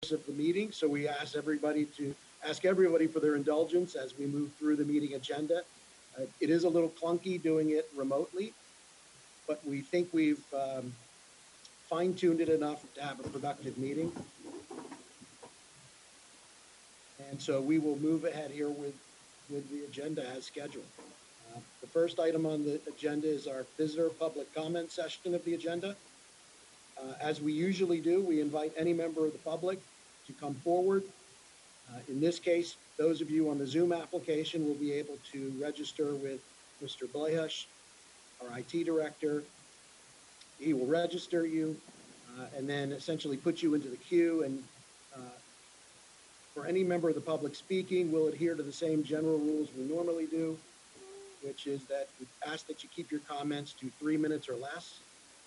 course of the meeting. So we ask everybody for their indulgence as we move through the meeting agenda. It is a little clunky doing it remotely, but we think we've fine-tuned it enough to have a productive meeting. And so we will move ahead here with the agenda as scheduled. The first item on the agenda is our visitor public comment session of the agenda. As we usually do, we invite any member of the public to come forward. In this case, those of you on the Zoom application will be able to register with Mr. Blehush, our IT director. He will register you and then essentially put you into the queue. And for any member of the public speaking, we'll adhere to the same general rules we normally do, which is that we ask that you keep your comments to 3 minutes or less.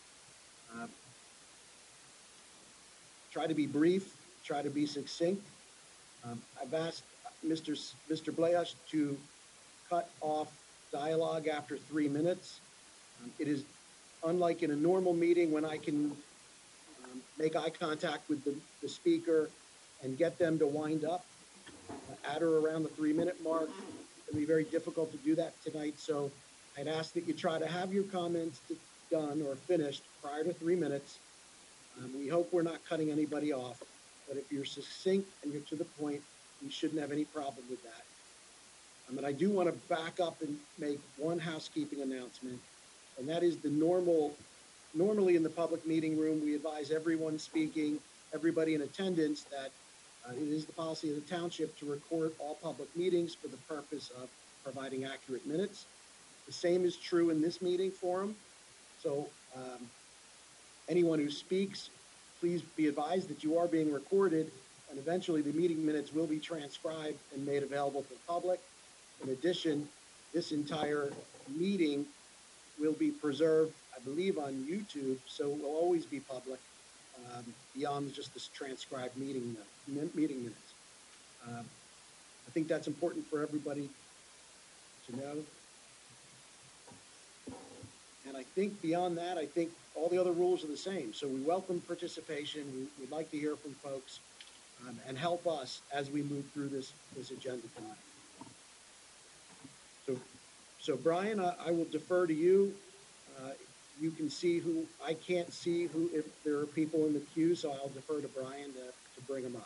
Try to be brief, try to be succinct. I've asked Mr. Blehush to cut off dialogue after 3 minutes. It is unlike in a normal meeting when I can make eye contact with the speaker and get them to wind up at or around the 3-minute mark. It'll be very difficult to do that tonight. So I'd ask that you try to have your comments done or finished prior to 3 minutes. We hope we're not cutting anybody off, but if you're succinct and you're to the point, we shouldn't have any problem with that. And I do want to back up and make one housekeeping announcement, and that is normally in the public meeting room, we advise everyone speaking, everybody in attendance, that it is the policy of the township to record all public meetings for the purpose of providing accurate minutes. The same is true in this meeting forum. So anyone who speaks, please be advised that you are being recorded, and eventually the meeting minutes will be transcribed and made available to the public. In addition, this entire meeting will be preserved, I believe, on YouTube, so it will always be public beyond just this transcribed meeting minutes. I think that's important for everybody to know. And I think beyond that, I think all the other rules are the same. So we welcome participation. We'd like to hear from folks and help us as we move through this agenda tonight. So Brian, I will defer to you. You can see who, I can't see who, if there are people in the queue, so I'll defer to Brian to bring them up.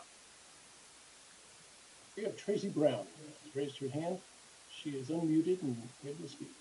We have Tracy Brown. She's raised her hand. She is unmuted and able to speak.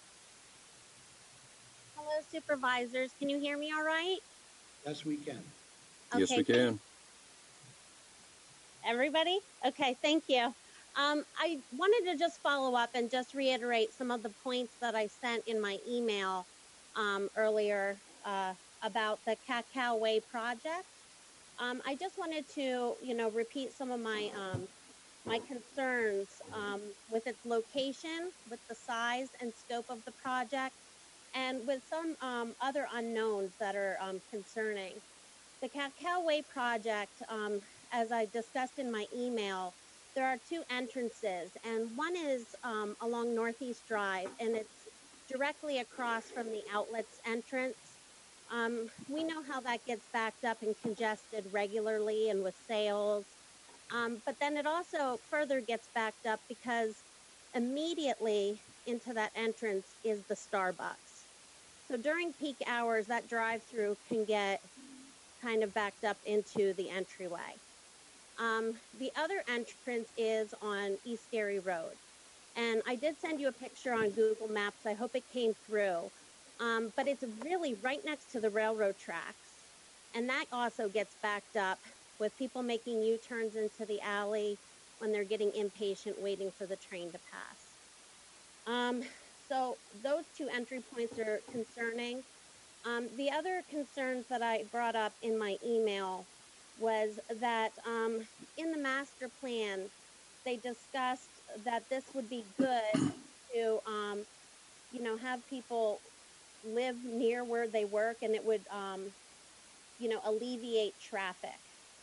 Hello, supervisors. Can you hear me all right? Yes, we can. Okay, yes, we can. Everybody? Okay, thank you. I wanted to just follow up and just reiterate some of the points that I sent in my email earlier about the Cacao Way project. I just wanted to, repeat some of my my concerns with its location, with the size and scope of the project, and with some other unknowns that are concerning. The Cacao Way project, as I discussed in my email, there are two entrances, and one is along Northeast Drive, and it's directly across from the outlets entrance. We know how that gets backed up and congested regularly and with sales, but then it also further gets backed up because immediately into that entrance is the Starbucks. So during peak hours, that drive-through can get kind of backed up into the entryway. The other entrance is on East Gary Road. And I did send you a picture on Google Maps. I hope it came through. But it's really right next to the railroad tracks. And that also gets backed up with people making U-turns into the alley when they're getting impatient waiting for the train to pass. So those two entry points are concerning. The other concerns that I brought up in my email was that in the master plan, they discussed that this would be good to, have people live near where they work, and it would, alleviate traffic.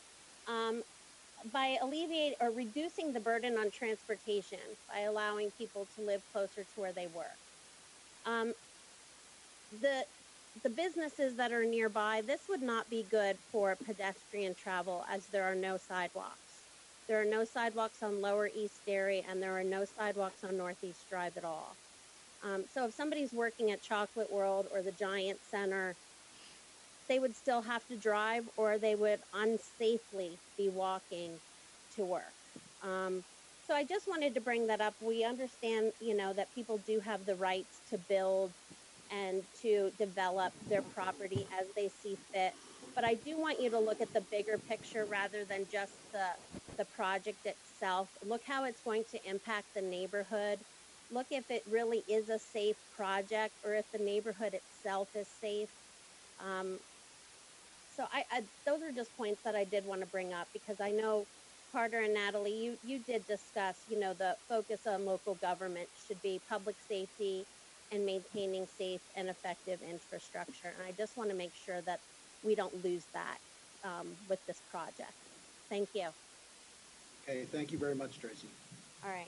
By reducing the burden on transportation by allowing people to live closer to where they work. The the businesses that are nearby, this would not be good for pedestrian travel as there are no sidewalks. There are no sidewalks on Lower East Dairy, and there are no sidewalks on Northeast Drive at all. So if somebody's working at Chocolate World or the Giant Center, they would still have to drive, or they would unsafely be walking to work. So I just wanted to bring that up. We understand, that people do have the rights to build and to develop their property as they see fit. But I do want you to look at the bigger picture rather than just the project itself. Look how it's going to impact the neighborhood. Look if it really is a safe project or if the neighborhood itself is safe. Um, so those are just points that I did want to bring up because I know Carter and Natalie, you did discuss, the focus on local government should be public safety and maintaining safe and effective infrastructure. And I just want to make sure that we don't lose that with this project. Thank you. Okay, thank you very much, Tracy. All right.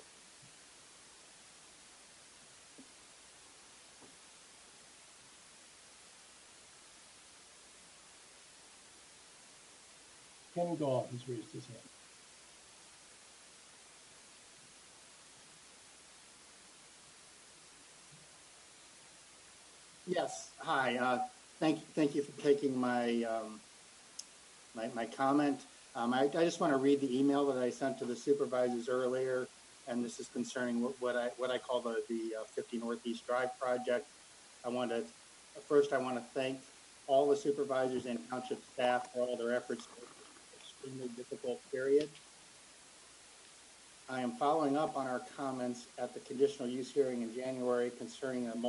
Ken Gaw has raised his hand. Yes, hi. Thank you for taking my my comment. I just want to read the email that I sent to the supervisors earlier, and this is concerning what I call the 50 Northeast Drive project. I want to thank all the supervisors and township staff for all their efforts in this extremely difficult period. I am following up on our comments at the conditional use hearing in January concerning the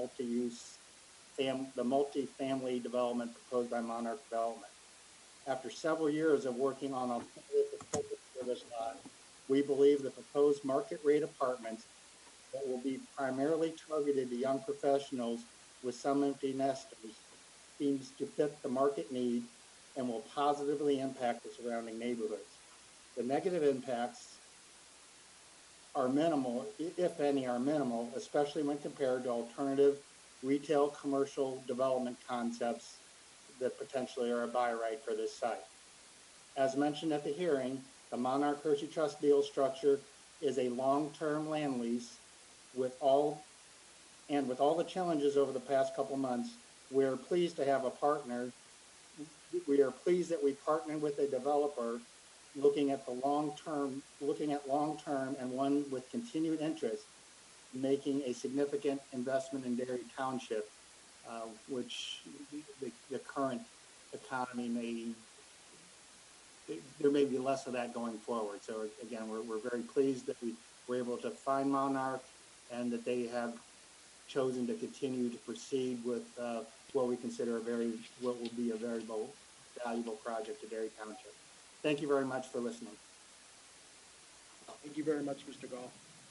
multi-family development proposed by Monarch Development. After several years of working on a focus service lot, we believe the proposed market rate apartments that will be primarily targeted to young professionals with some empty nesters seems to fit the market need and will positively impact the surrounding neighborhoods. The negative impacts are minimal, if any are minimal, especially when compared to alternative retail commercial development concepts that potentially are a buy right for this site. As mentioned at the hearing, the Monarch Hershey Trust deal structure is a long-term land lease with all the challenges over the past couple months. We are pleased to have a partner. We are pleased that we partnered with a developer looking at long-term and one with continued interest in making a significant investment in Dairy Township, which the current economy there may be less of that going forward. So again, we're very pleased that we were able to find Monarch and that they have chosen to continue to proceed with what we consider what will be a very valuable project to Dairy Township. Thank you very much for listening. Thank you very much, Mr. Gall.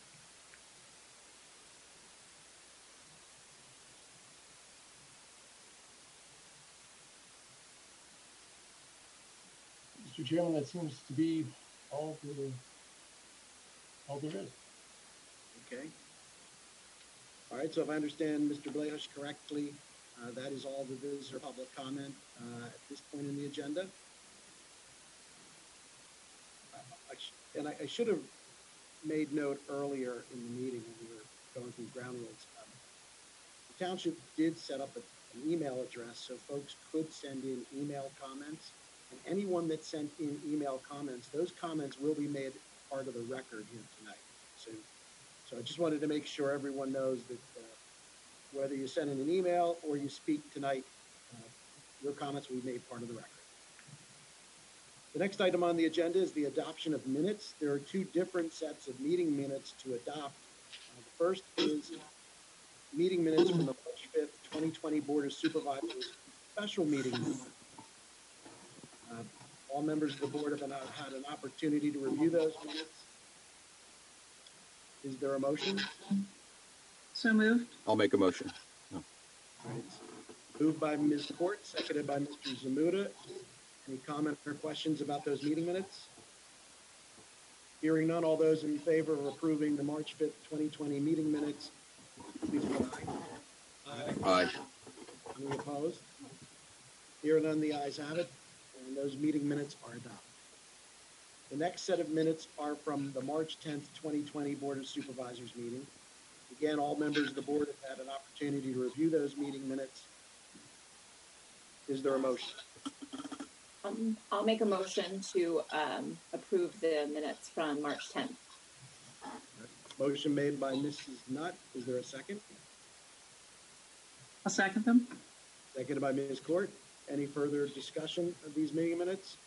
Mr. Chairman, that seems to be all there is. Okay. All right, so if I understand Mr. Blaish correctly, that is all the visitor public comment at this point in the agenda. I should have made note earlier in the meeting when we were going through ground rules. The township did set up an email address so folks could send in email comments. And anyone that sent in email comments, those comments will be made part of the record here tonight. So I just wanted to make sure everyone knows that whether you send in an email or you speak tonight, your comments will be made part of the record. The next item on the agenda is the adoption of minutes. There are two different sets of meeting minutes to adopt. The first is meeting minutes from the March 5th, 2020 Board of Supervisors special meeting. All members of the board have had an opportunity to review those minutes. Is there a motion? So moved. I'll make a motion. All right. Moved by Ms. Court, seconded by Mr. Zamuda. Any comment or questions about those meeting minutes? Hearing none, all those in favor of approving the March 5th, 2020 meeting minutes, please vote aye. Aye. Any opposed? Here none, the ayes have it, and those meeting minutes are adopted. The next set of minutes are from the March 10th, 2020 Board of Supervisors meeting. Again, all members of the board have had an opportunity to review those meeting minutes. Is there a motion? I'll make a motion to approve the minutes from March 10th. Motion made by Mrs. Nutt. Is there a second? I'll second them. Seconded by Ms. Court. Any further discussion of these meeting minutes?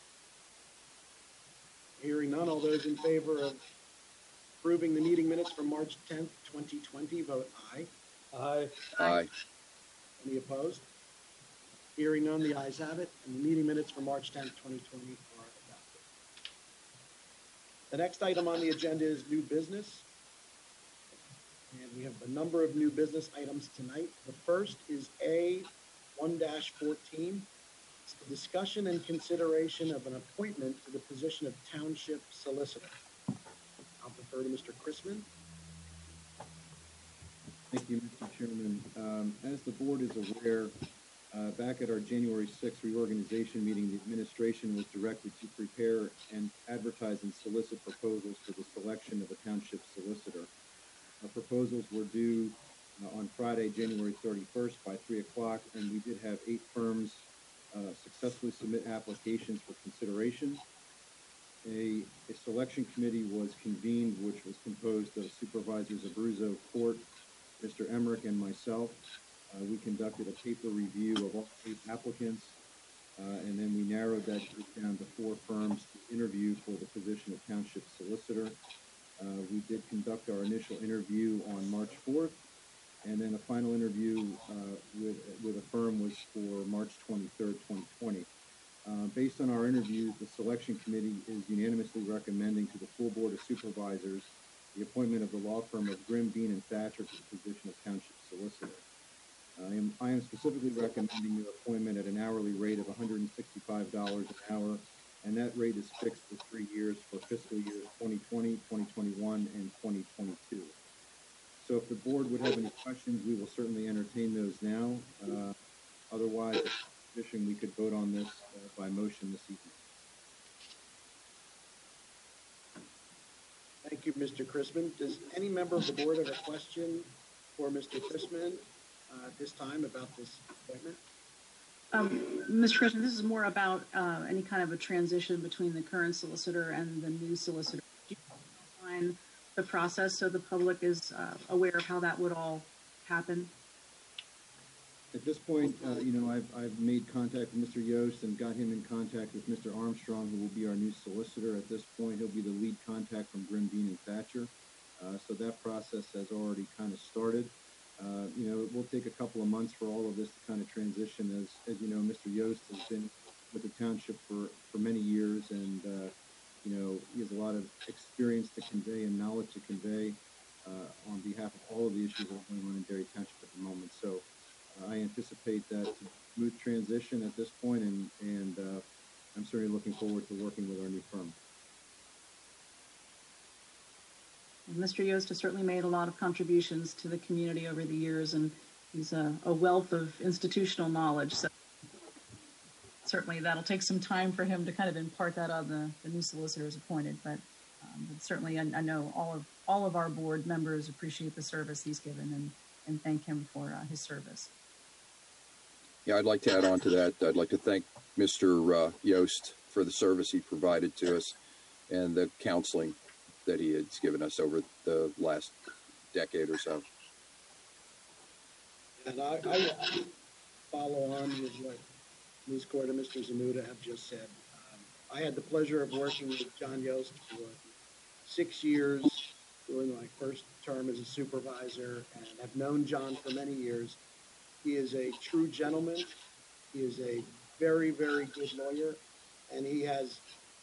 Hearing none, all those in favor of approving the meeting minutes from March 10th, 2020, vote aye. Aye. Aye. Any opposed? Hearing none, the ayes have it, and the meeting minutes for March 10th, 2020 are adopted. The next item on the agenda is new business. And we have a number of new business items tonight. The first is A 1-14. It's the discussion and consideration of an appointment to the position of Township Solicitor. I'll defer to Mr. Chrisman. Thank you, Mr. Chairman. As the board is aware, back at our January 6th reorganization meeting, the administration was directed to prepare and advertise and solicit proposals for the selection of a township solicitor. Our proposals were due on Friday, January 31st by 3 o'clock, and we did have 8 firms successfully submit applications for consideration. A selection committee was convened, which was composed of Supervisors Abruzzo, Court, Mr. Emmerich, and myself. We conducted a paper review of all 8 applicants, and then we narrowed that group down to 4 firms to interview for the position of Township Solicitor. We did conduct our initial interview on March 4th, and then a final interview with a firm was for March 23rd, 2020. Based on our interviews, the selection committee is unanimously recommending to the full Board of Supervisors the appointment of the law firm of Grimm, Bean, and Thatcher to the position of Township Solicitor. I am specifically recommending your appointment at an hourly rate of $165 an hour, and that rate is fixed for 3 years for fiscal years 2020, 2021, and 2022. So if the board would have any questions, we will certainly entertain those now. Otherwise, if position, we could vote on this by motion this evening. Thank you, Mr. Chrisman. Does any member of the board have a question for Mr. Chrisman at this time about this appointment? Mr. Chrisman, this is more about any kind of a transition between the current solicitor and the new solicitor. Do you outline the process so the public is aware of how that would all happen? At this point, I've made contact with Mr. Yost and got him in contact with Mr. Armstrong, who will be our new solicitor. At this point, he'll be the lead contact from Grimm, Bean, and Thatcher. So that process has already kind of started. It will take a couple of months for all of this to kind of transition. As you know, Mr. Yost has been with the township for many years, and he has a lot of experience to convey and knowledge to convey on behalf of all of the issues that are going on in Derry Township at the moment. So I anticipate that smooth transition at this point, and I'm certainly looking forward to working with our new firm. Mr. Yost has certainly made a lot of contributions to the community over the years, and he's a wealth of institutional knowledge. So certainly that'll take some time for him to kind of impart that on the new solicitors appointed. But certainly I know all of our board members appreciate the service he's given and thank him for his service. Yeah, I'd like to add on to that. I'd like to thank Mr. Yost for the service he provided to us and the counseling that he has given us over the last decade or so. And I will follow on with what Ms. Court and Mr. Zamuda have just said. I had the pleasure of working with John Yost for 6 years during my first term as a supervisor, and have known John for many years. He is a true gentleman. He is a very, very good lawyer, and he has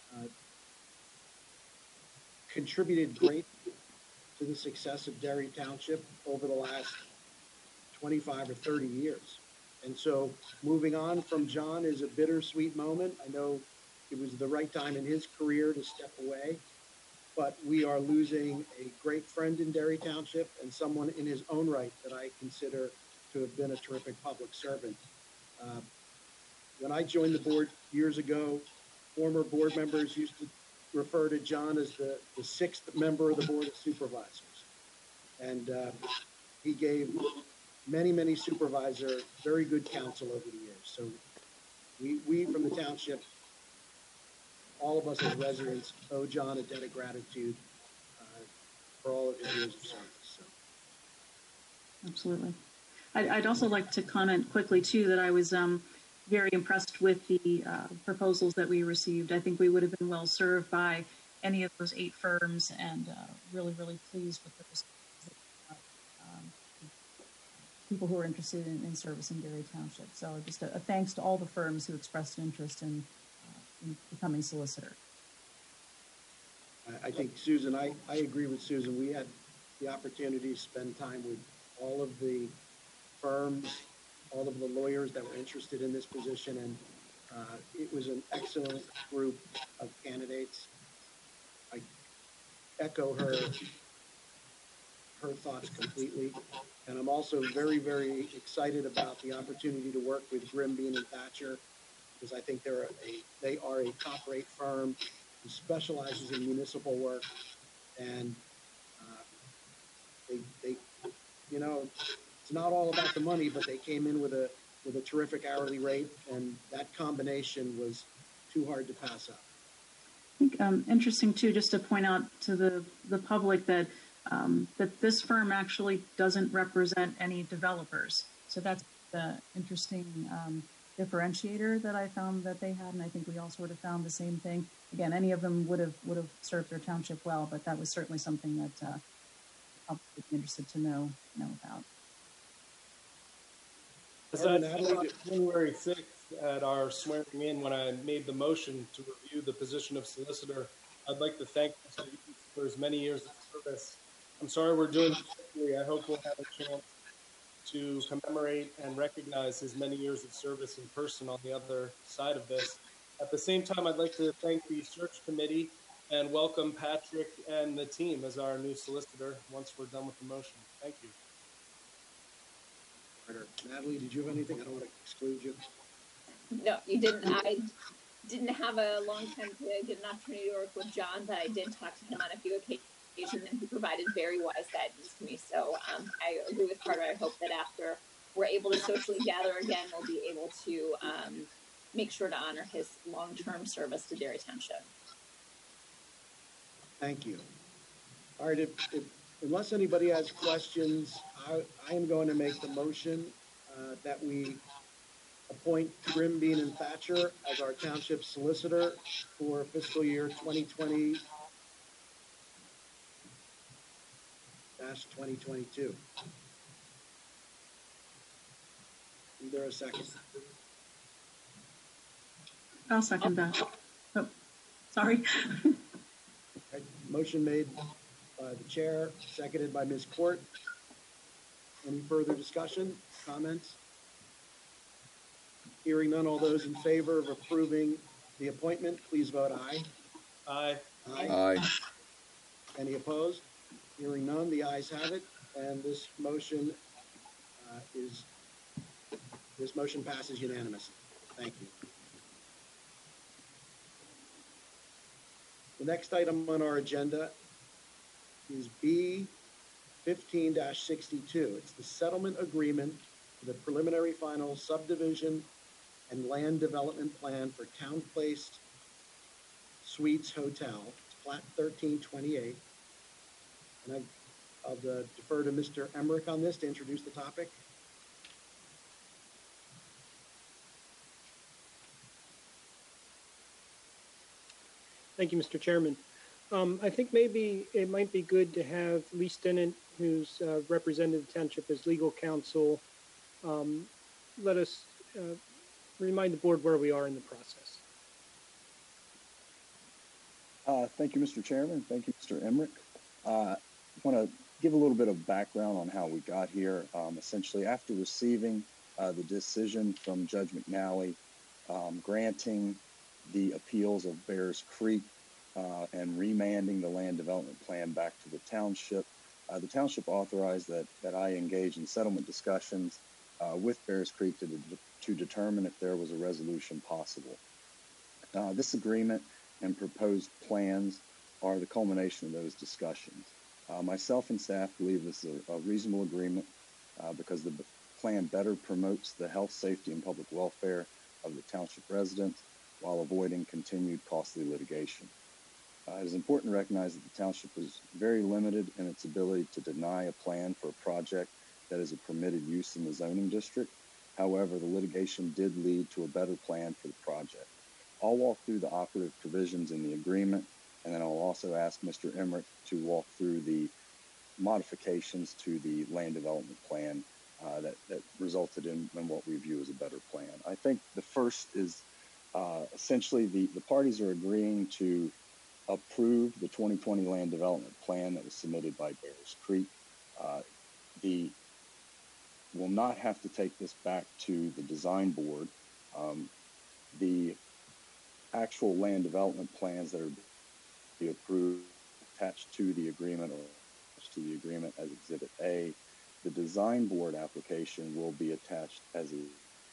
contributed greatly to the success of Derry Township over the last 25 or 30 years. And so moving on from John is a bittersweet moment. I know it was the right time in his career to step away, but we are losing a great friend in Derry Township and someone in his own right that I consider to have been a terrific public servant. when I joined the board years ago, former board members used to refer to John as the sixth member of the Board of Supervisors. And he gave many supervisor very good counsel over the years. So we from the township, all of us as residents, owe John a debt of gratitude for all of his years of service. So. Absolutely. I'd also like to comment quickly, too, that I was very impressed with the proposals that we received. I think we would have been well served by any of those 8 firms, and really pleased with those people who are interested in service in Gary Township. So just a thanks to all the firms who expressed an interest in becoming solicitor. I think, Susan, I agree with Susan. We had the opportunity to spend time with all of the firms, all of the lawyers that were interested in this position, and it was an excellent group of candidates. I echo her thoughts completely, and I'm also very excited about the opportunity to work with Grimm, Bean and Thatcher, because I think they are a top-rate firm who specializes in municipal work, and they you know, it's not all about the money, but they came in with a terrific hourly rate, and that combination was too hard to pass up. I think interesting too, just to point out to the public that that this firm actually doesn't represent any developers. So that's the interesting differentiator that I found that they had, and I think we all sort of found the same thing. Again, any of them would have served their township well, but that was certainly something that I would be interested to know about. As I said on January 6th at our swearing in, when I made the motion to review the position of solicitor, I'd like to thank Mr. Eaton for his many years of service. I'm sorry we're doing this quickly. I hope we'll have a chance to commemorate and recognize his many years of service in person on the other side of this. At the same time, I'd like to thank the search committee and welcome Patrick and the team as our new solicitor once we're done with the motion. Thank you. Natalie, did you have anything? I don't want to exclude you. No, you didn't. I didn't have a long time to get an opportunity to work with John, but I did talk to him on a few occasions, and he provided very wise guidance to me. So I agree with Carter. I hope that after we're able to socially gather again, we'll be able to make sure to honor his long-term service to Dairy Township. Thank you. All right, unless anybody has questions, I am going to make the motion that we appoint Grimm, Bean and Thatcher as our township solicitor for fiscal year 2020-2022. Is there a second? I'll second that. Oh, sorry. Right, motion made by the chair, seconded by Ms. Court. Any further discussion, comments? Hearing none, all those in favor of approving the appointment, please vote aye. Aye. Aye. Any opposed? Hearing none, the ayes have it, and this motion passes unanimously. Thank you. The next item on our agenda is B 15-62. It's the settlement agreement for the preliminary final subdivision and land development plan for Town Place Suites Hotel. It's plat 1328. And I'll defer to Mr. Emmerich on this to introduce the topic. Thank you, Mr. Chairman. I think maybe it might be good to have Lee Stinnett, who's represented the township as legal counsel, let us remind the board where we are in the process. Thank you, Mr. Chairman. Thank you, Mr. Emmerich. I want to give a little bit of background on how we got here. Essentially, after receiving the decision from Judge McNally granting the appeals of Bears Creek and remanding the land development plan back to the township authorized that I engage in settlement discussions with Bears Creek to to determine if there was a resolution possible. This agreement and proposed plans are the culmination of those discussions. Myself and staff believe this is a reasonable agreement because the plan better promotes the health, safety, and public welfare of the township residents while avoiding continued costly litigation. It is important to recognize that the township is very limited in its ability to deny a plan for a project that is a permitted use in the zoning district. However, the litigation did lead to a better plan for the project. I'll walk through the operative provisions in the agreement, and then I'll also ask Mr. Emmerich to walk through the modifications to the land development plan that resulted in what we view as a better plan. I think the first is essentially the parties are agreeing to approve the 2020 land development plan that was submitted by Bears Creek. Will not have to take this back to the design board. The actual land development plans that are be approved attached to the agreement or attached to the agreement as Exhibit A. The design board application will be attached as a.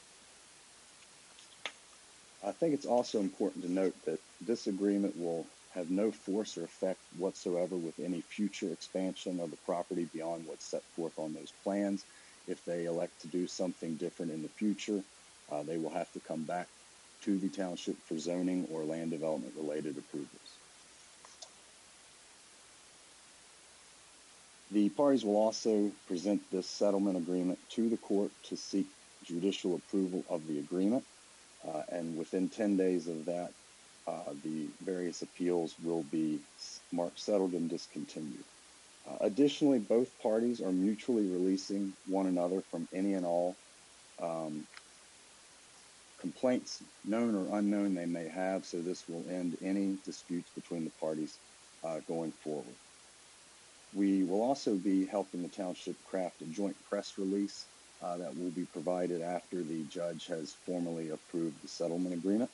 I think it's also important to note that this agreement will have no force or effect whatsoever with any future expansion of the property beyond what's set forth on those plans. If they elect to do something different in the future, they will have to come back to the township for zoning or land development related approvals. The parties will also present this settlement agreement to the court to seek judicial approval of the agreement. And within 10 days of that, the various appeals will be marked settled and discontinued. Additionally, both parties are mutually releasing one another from any and all complaints, known or unknown, they may have, so this will end any disputes between the parties going forward. We will also be helping the township craft a joint press release that will be provided after the judge has formally approved the settlement agreement.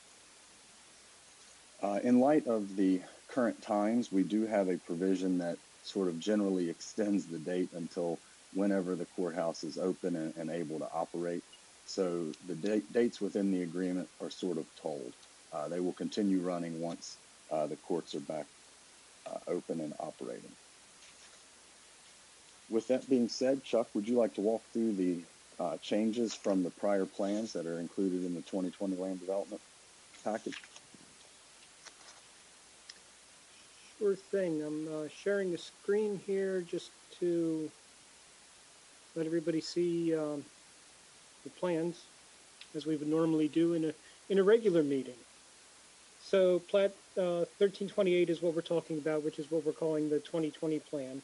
In light of the current times, we do have a provision that sort of generally extends the date until whenever the courthouse is open and able to operate. So the dates within the agreement are sort of told. They will continue running once the courts are back open and operating. With that being said, Chuck, would you like to walk through the changes from the prior plans that are included in the 2020 land development package? Sure thing. I'm sharing the screen here just to let everybody see the plans as we would normally do in a regular meeting. So Plat 1328 is what we're talking about, which is what we're calling the 2020 plan.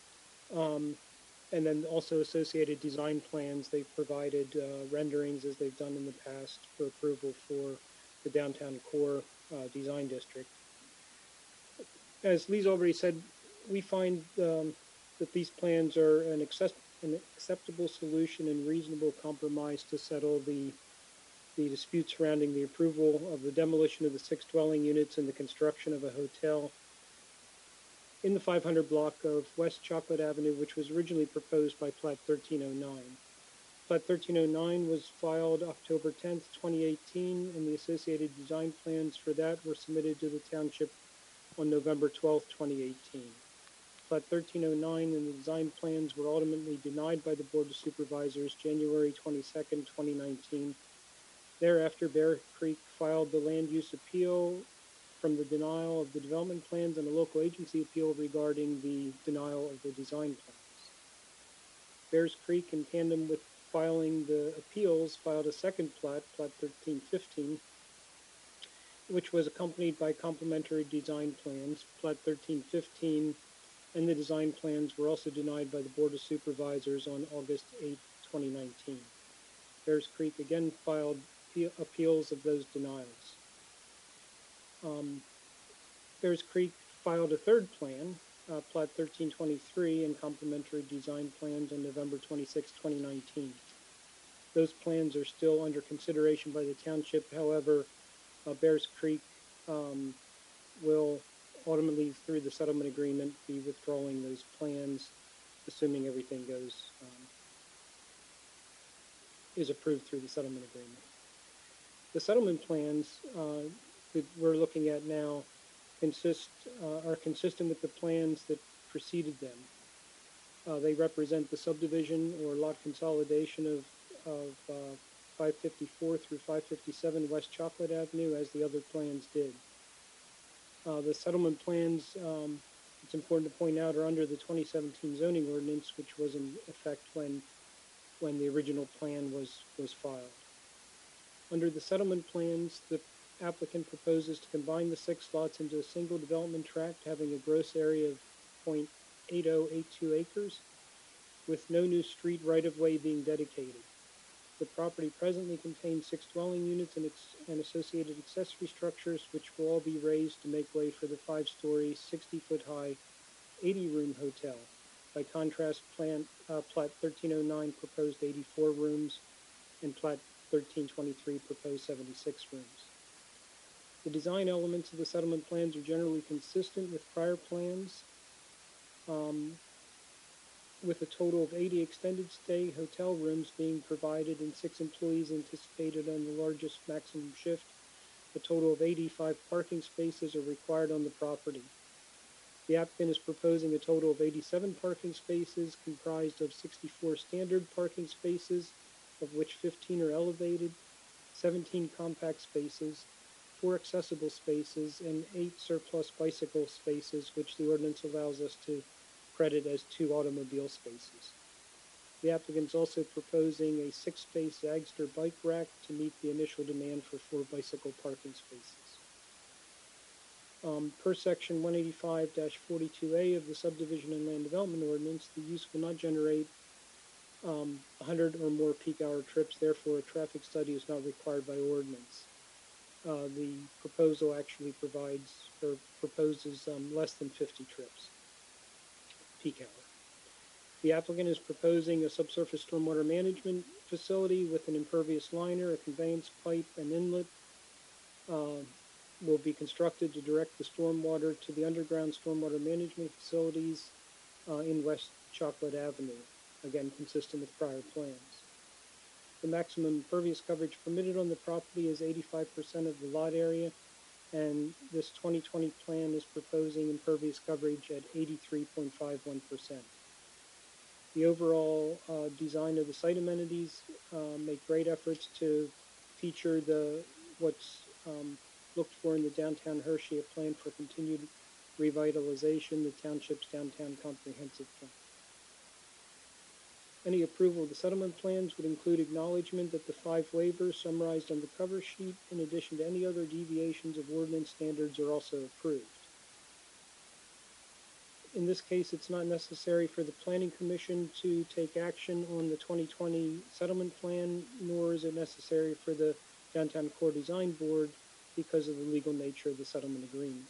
And then also associated design plans. They've provided renderings as they've done in the past for approval for the downtown core design district. As Lee's already said, we find that these plans are an acceptable solution and reasonable compromise to settle the dispute surrounding the approval of the demolition of the 6 dwelling units and the construction of a hotel in the 500 block of West Chocolate Avenue, which was originally proposed by Plat 1309. Plat 1309 was filed October 10th, 2018, and the associated design plans for that were submitted to the township on November 12th, 2018. Plat 1309 and the design plans were ultimately denied by the Board of Supervisors January 22nd, 2019. Thereafter, Bear Creek filed the land use appeal from the denial of the development plans and a local agency appeal regarding the denial of the design plans. Bears Creek, in tandem with filing the appeals, filed a second plat, Plat 1315, which was accompanied by complementary design plans. Plat 1315 and the design plans were also denied by the Board of Supervisors on August 8, 2019. Bears Creek again filed appeals of those denials. Bears Creek filed a third plan, Plat 1323, and complementary design plans on November 26, 2019. Those plans are still under consideration by the township. However, Bears Creek will ultimately, through the settlement agreement, be withdrawing those plans, assuming everything goes is approved through the settlement agreement. The settlement plans that we're looking at now are consistent with the plans that preceded them. They represent the subdivision or lot consolidation of 554 through 557 West Chocolate Avenue, as the other plans did. The settlement plans, it's important to point out, are under the 2017 zoning ordinance, which was in effect when the original plan was filed. Under the settlement plans, the applicant proposes to combine the 6 lots into a single development tract having a gross area of 0.8082 acres, with no new street right-of-way being dedicated. The property presently contains 6 dwelling units and associated accessory structures, which will all be raised to make way for the 5-story, 60-foot-high, 80-room hotel. By contrast, Plat 1309 proposed 84 rooms, and Plat 1323 proposed 76 rooms. The design elements of the settlement plans are generally consistent with prior plans, with a total of 80 extended stay hotel rooms being provided and 6 employees anticipated on the largest maximum shift. A total of 85 parking spaces are required on the property. The applicant is proposing a total of 87 parking spaces, comprised of 64 standard parking spaces, of which 15 are elevated, 17 compact spaces, 4 accessible spaces, and 8 surplus bicycle spaces, which the ordinance allows us to credit as 2 automobile spaces. The applicant is also proposing a 6-space Zagster bike rack to meet the initial demand for 4 bicycle parking spaces. Per section 185-42A of the Subdivision and Land Development Ordinance, the use will not generate 100 or more peak hour trips. Therefore, a traffic study is not required by ordinance. The proposal actually proposes less than 50 trips peak hour. The applicant is proposing a subsurface stormwater management facility with an impervious liner, a conveyance pipe, and inlet will be constructed to direct the stormwater to the underground stormwater management facilities in West Chocolate Avenue, again consistent with prior plans. The maximum impervious coverage permitted on the property is 85% of the lot area, and this 2020 plan is proposing impervious coverage at 83.51%. The overall design of the site amenities make great efforts to feature what's looked for in the Downtown Hershey plan for continued revitalization, the township's downtown comprehensive plan. Any approval of the settlement plans would include acknowledgement that the 5 waivers summarized on the cover sheet, in addition to any other deviations of ordinance standards, are also approved. In this case, it's not necessary for the Planning Commission to take action on the 2020 settlement plan, nor is it necessary for the Downtown Core Design Board because of the legal nature of the settlement agreement.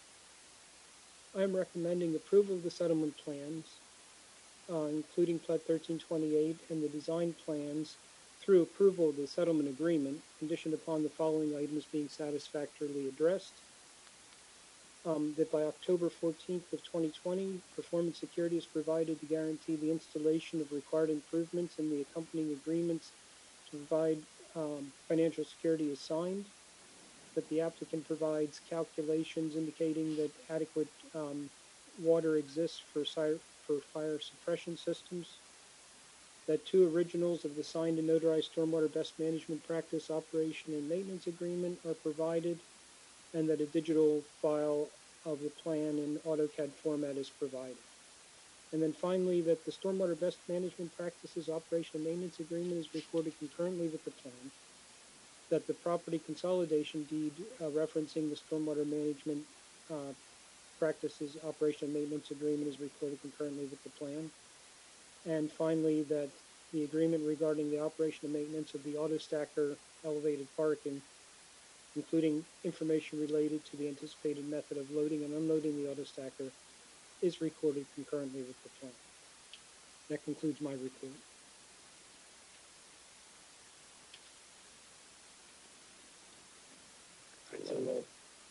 I am recommending approval of the settlement plans, including Plat 1328 and the design plans, through approval of the settlement agreement, conditioned upon the following items being satisfactorily addressed. That by October 14th of 2020, performance security is provided to guarantee the installation of required improvements, and the accompanying agreements to provide financial security is signed. That the applicant provides calculations indicating that adequate water exists for fire suppression systems. That 2 originals of the signed and notarized stormwater best management practice operation and maintenance agreement are provided, and that a digital file of the plan in AutoCAD format is provided. And then finally, that the stormwater best management practices operation and maintenance agreement is recorded concurrently with the plan. That the property consolidation deed referencing the stormwater management practices operation and maintenance agreement is recorded concurrently with the plan. And finally, that the agreement regarding the operation and maintenance of the auto stacker elevated parking, including information related to the anticipated method of loading and unloading the auto stacker, is recorded concurrently with the plan. That concludes my report. So,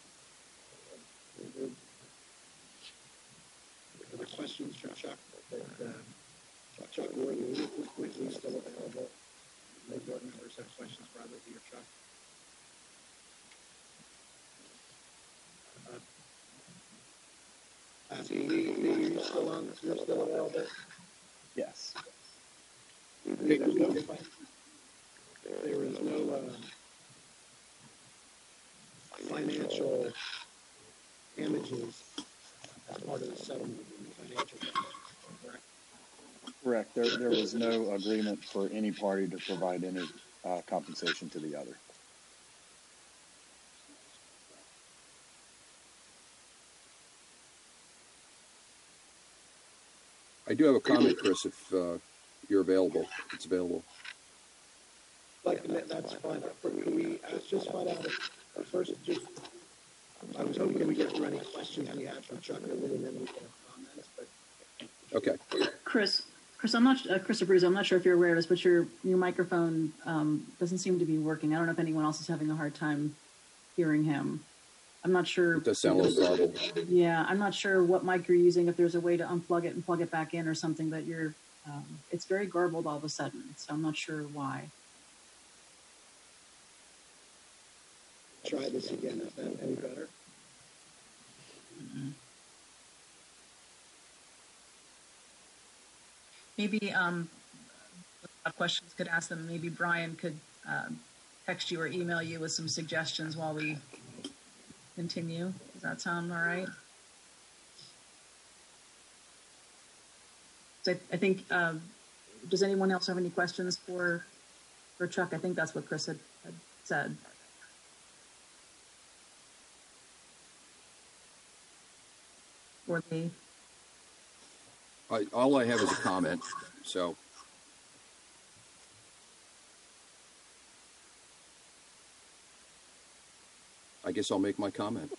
other questions for Chuck? Chuck Gordon, we're still available. if board members have questions for either of you or Chuck. Lee, you're still on, you're still available? Yes. There is no financial damages as part of the settlement, financial damages, correct? Correct. There was no agreement for any party to provide any compensation to the other. I do have a comment, Chris, if you're available. It's available. That's fine. Can we just find out first? I was hoping we get through any questions we had from Chuck and then we can have comments. But Okay. Chris, I'm not, Chris Abruzzo, I'm not sure if you're aware of this, but your microphone doesn't seem to be working. I don't know if anyone else is having a hard time hearing him. I'm not sure. It does sound a little garbled. Yeah, I'm not sure what mic you're using, if there's a way to unplug it and plug it back in or something, but it's very garbled all of a sudden, so I'm not sure why. Try this again. Is that any better? Mm-hmm. Maybe questions could ask them. Maybe Brian could text you or email you with some suggestions while we continue. Does that sound all right? So I think, does anyone else have any questions for Chuck? I think that's what Chris had said. Or the... All I have is a comment, so. I guess I'll make my comment.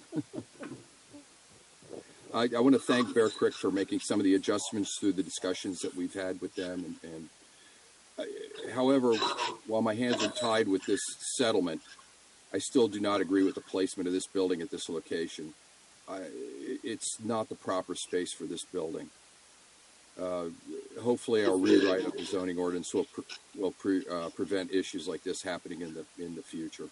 I want to thank Bear Creek for making some of the adjustments through the discussions that we've had with them. However, while my hands are tied with this settlement, I still do not agree with the placement of this building at this location. It's not the proper space for this building. Hopefully our rewrite of the zoning ordinance will prevent issues like this happening in the future.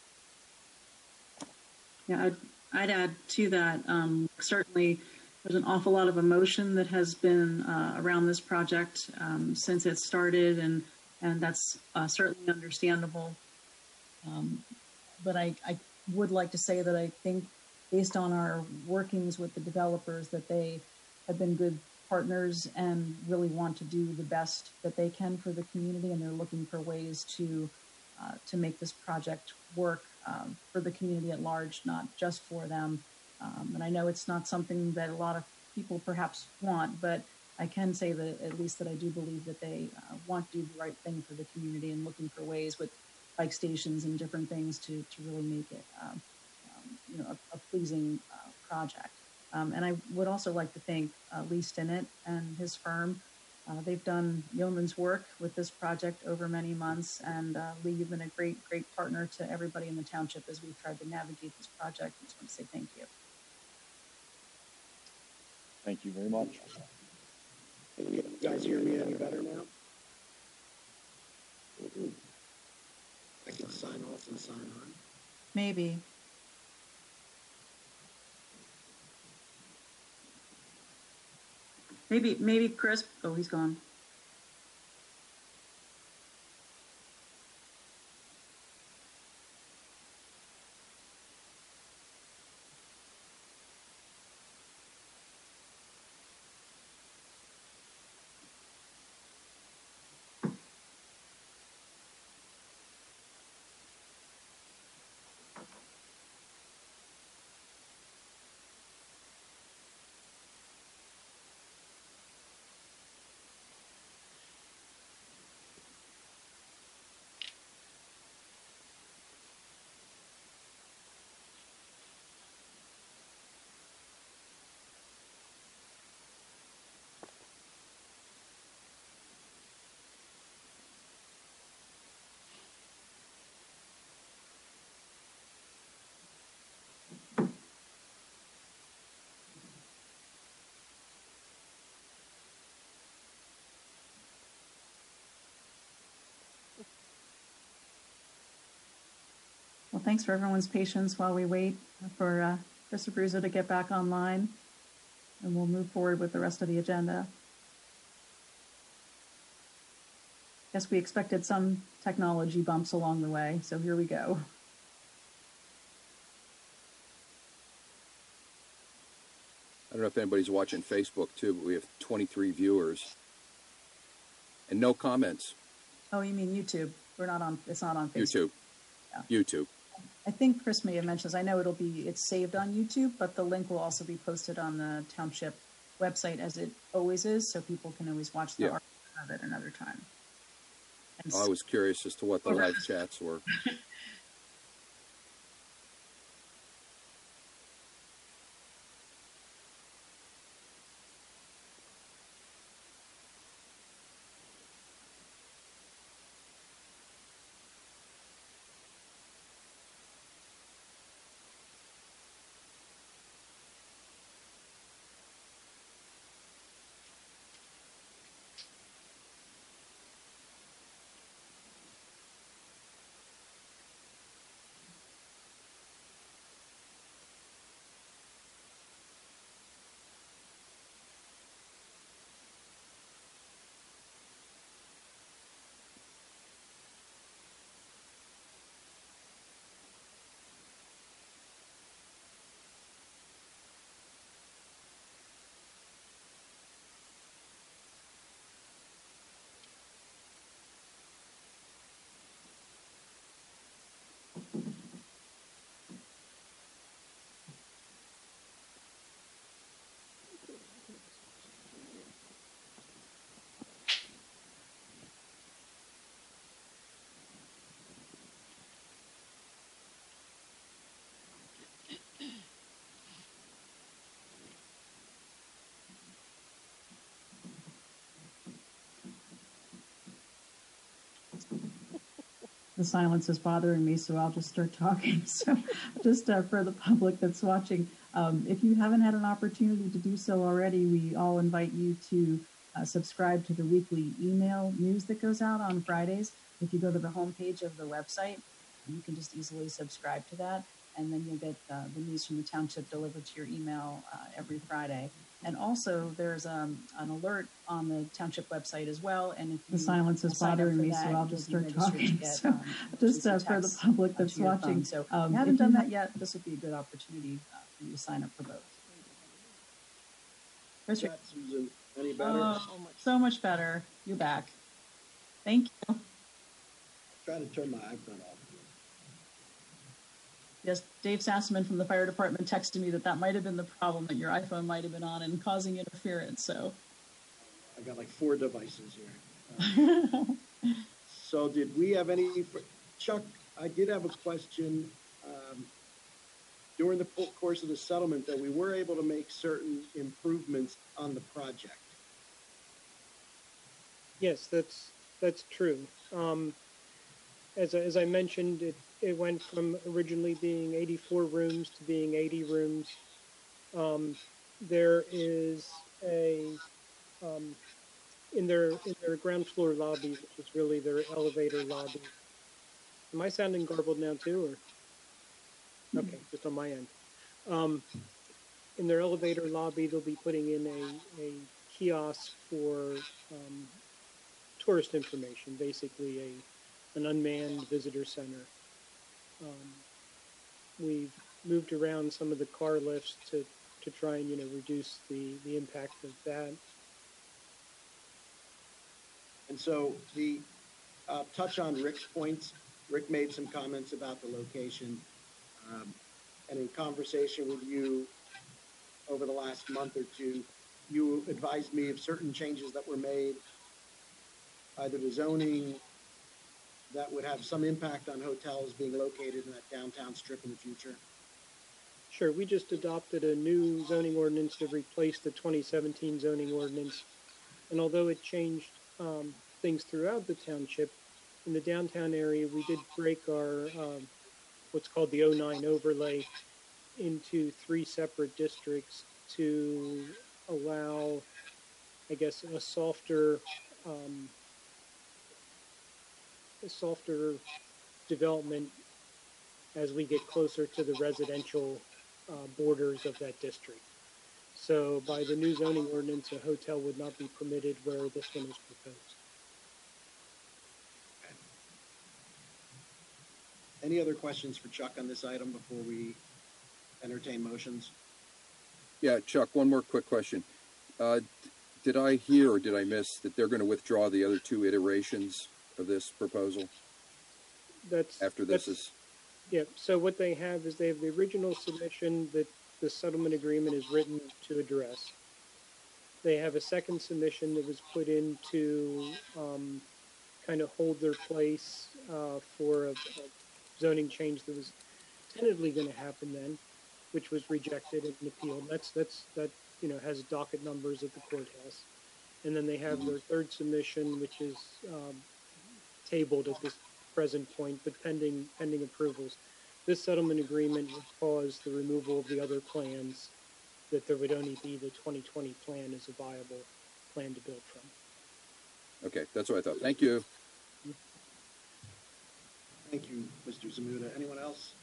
Yeah, I'd add to that, certainly there's an awful lot of emotion that has been around this project since it started, and that's certainly understandable. But I would like to say that I think, based on our workings with the developers, that they have been good partners and really want to do the best that they can for the community, and they're looking for ways to make this project work for the community at large, not just for them. And I know it's not something that a lot of people perhaps want, but I can say that at least that I do believe that they want to do the right thing for the community and looking for ways with bike stations and different things to really make it a pleasing project. And I would also like to thank Lee Stinnett and his firm. They've done yeoman's work with this project over many months, and Lee, you've been a great partner to everybody in the township as we've tried to navigate this project. I just want to say thank you. Thank you very much. Can you guys hear me any better now? I can sign off and sign on. Maybe. Maybe Chris. Oh, he's gone. Well, thanks for everyone's patience while we wait for Chris Abruzzo to get back online, and we'll move forward with the rest of the agenda. Guess we expected some technology bumps along the way, so here we go. I don't know if anybody's watching Facebook too, but we have 23 viewers and no comments. Oh, you mean YouTube? We're not on. It's not on Facebook. YouTube. Yeah. YouTube. I think Chris may have mentioned this. I know it's saved on YouTube, but the link will also be posted on the township website as it always is, so people can always watch the archive of it another time. I was curious as to what the live chats were. The silence is bothering me, so I'll just start talking. So just for the public that's watching, if you haven't had an opportunity to do so already, we all invite you to subscribe to the weekly email news that goes out on Fridays. If you go to the homepage of the website, you can just easily subscribe to that, and then you'll get the news from the township delivered to your email every Friday. And also, there's an alert on the township website as well. And if the silence is bothering me, so I'll just start talking. So just for the public that's watching, so if you haven't done that yet, this would be a good opportunity for you to sign up for both. Susan, any better? Oh, so much better. You're back. Thank you. Try to turn my iPhone off. Yes, Dave Sassaman from the fire department texted me that might have been the problem, that your iPhone might have been on and causing interference. So I got like 4 devices here. So did we have any, Chuck, I did have a question during the course of the settlement that we were able to make certain improvements on the project. Yes, that's true. As I mentioned, it went from originally being 84 rooms to being 80 rooms. There is a in their ground floor lobby, which is really their elevator lobby. Am I sounding garbled now too, or okay, just on my end? In their elevator lobby, they'll be putting in a kiosk for tourist information, basically an unmanned visitor center. We've moved around some of the car lifts to try and reduce the impact of that. And so the touch on Rick's points. Rick made some comments about the location, and in conversation with you over the last month or two, you advised me of certain changes that were made, either to zoning that would have some impact on hotels being located in that downtown strip in the future. Sure, we just adopted a new zoning ordinance to replace the 2017 zoning ordinance. And although it changed things throughout the township, in the downtown area, we did break our what's called the 09 overlay into 3 separate districts to allow, I guess, a softer development as we get closer to the residential borders of that district. So by the new zoning ordinance, a hotel would not be permitted where this one is proposed. Any other questions for Chuck on this item before we entertain motions? Yeah, Chuck, one more quick question. Did I hear or did I miss that they're going to withdraw the other two iterations of this proposal after this is? Yeah, so what they have is they have the original submission that the settlement agreement is written to address. They have a second submission that was put in to kind of hold their place for a zoning change that was tentatively going to happen then, which was rejected and appealed. That has docket numbers that the court has. And then they have their third submission, which is tabled at this present point, but pending approvals. This settlement agreement would cause the removal of the other plans, that there would only be the 2020 plan as a viable plan to build from. Okay, that's what I thought. Thank you. Thank you, Mr. Zamuda. Anyone else?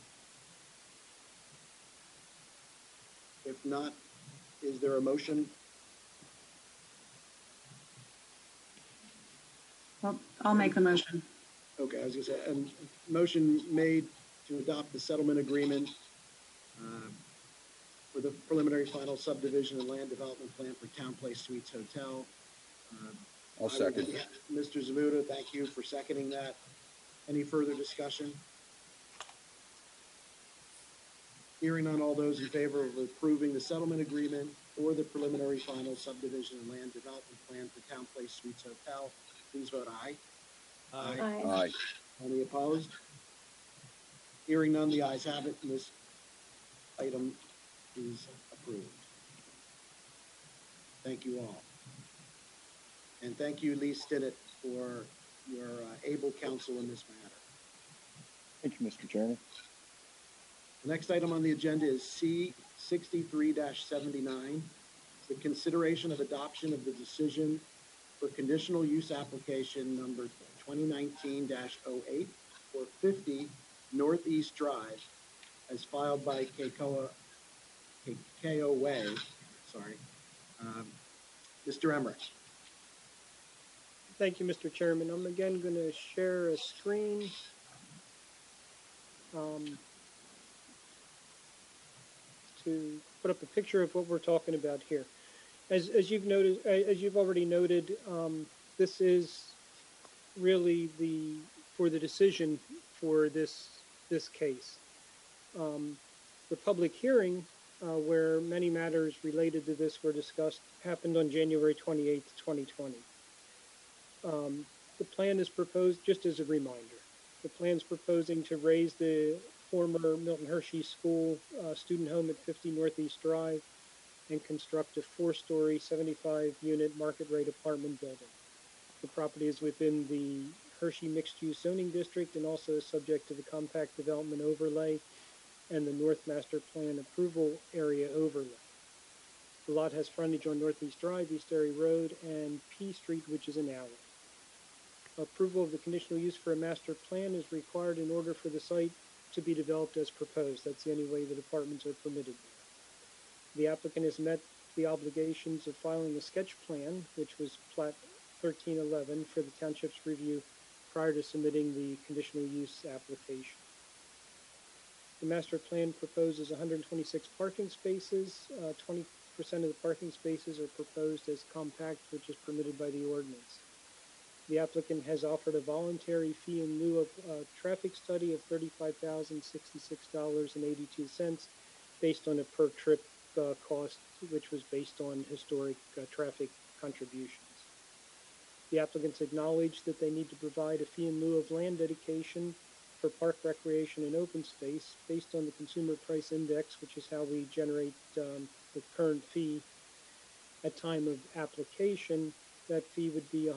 If not, is there a motion? Well, I'll make the motion. Okay, I was going to say, a motion made to adopt the settlement agreement for the preliminary final subdivision and land development plan for Town Place Suites Hotel. I'll second. Mr. Zamuda, thank you for seconding that. Any further discussion? Hearing on all those in favor of approving the settlement agreement or the preliminary final subdivision and land development plan for Town Place Suites Hotel, please vote aye. Aye. Aye. Any opposed? Hearing none, the ayes have it, and this item is approved. Thank you all. And thank you, Lee Stinnett, for your able counsel in this matter. Thank you, Mr. Chairman. The next item on the agenda is C 63-79, the consideration of adoption of the decision for conditional use application number 2019-08 for 50 Northeast Drive, as filed by KO Way. Sorry, Mr. Emmerich. Thank you, Mr. Chairman. I'm again going to share a screen. To put up a picture of what we're talking about here. As you've noted, as you've already noted, this is really for the decision for this case. The public hearing, where many matters related to this were discussed, happened on January 28th, 2020. The plan is proposed, just as a reminder, the plan is proposing to raise the former Milton Hershey School student home at 50 Northeast Drive and construct a 4-story, 75-unit market rate apartment building. The property is within the Hershey mixed-use zoning district and also is subject to the compact development overlay and the North Master Plan approval area overlay. The lot has frontage on Northeast Drive, East Erie Road, and P Street, which is an alley. Approval of the conditional use for a master plan is required in order for the site to be developed as proposed. That's the only way that apartments are permitted there. The applicant has met the obligations of filing a sketch plan, which was Plat 1311, for the township's review prior to submitting the conditional use application. The master plan proposes 126 parking spaces. 20% of the parking spaces are proposed as compact, which is permitted by the ordinance. The applicant has offered a voluntary fee in lieu of a traffic study of $35,066.82 based on a per trip cost, which was based on historic traffic contributions. The applicants acknowledge that they need to provide a fee in lieu of land dedication for park recreation and open space based on the Consumer Price Index, which is how we generate the current fee at time of application. That fee would be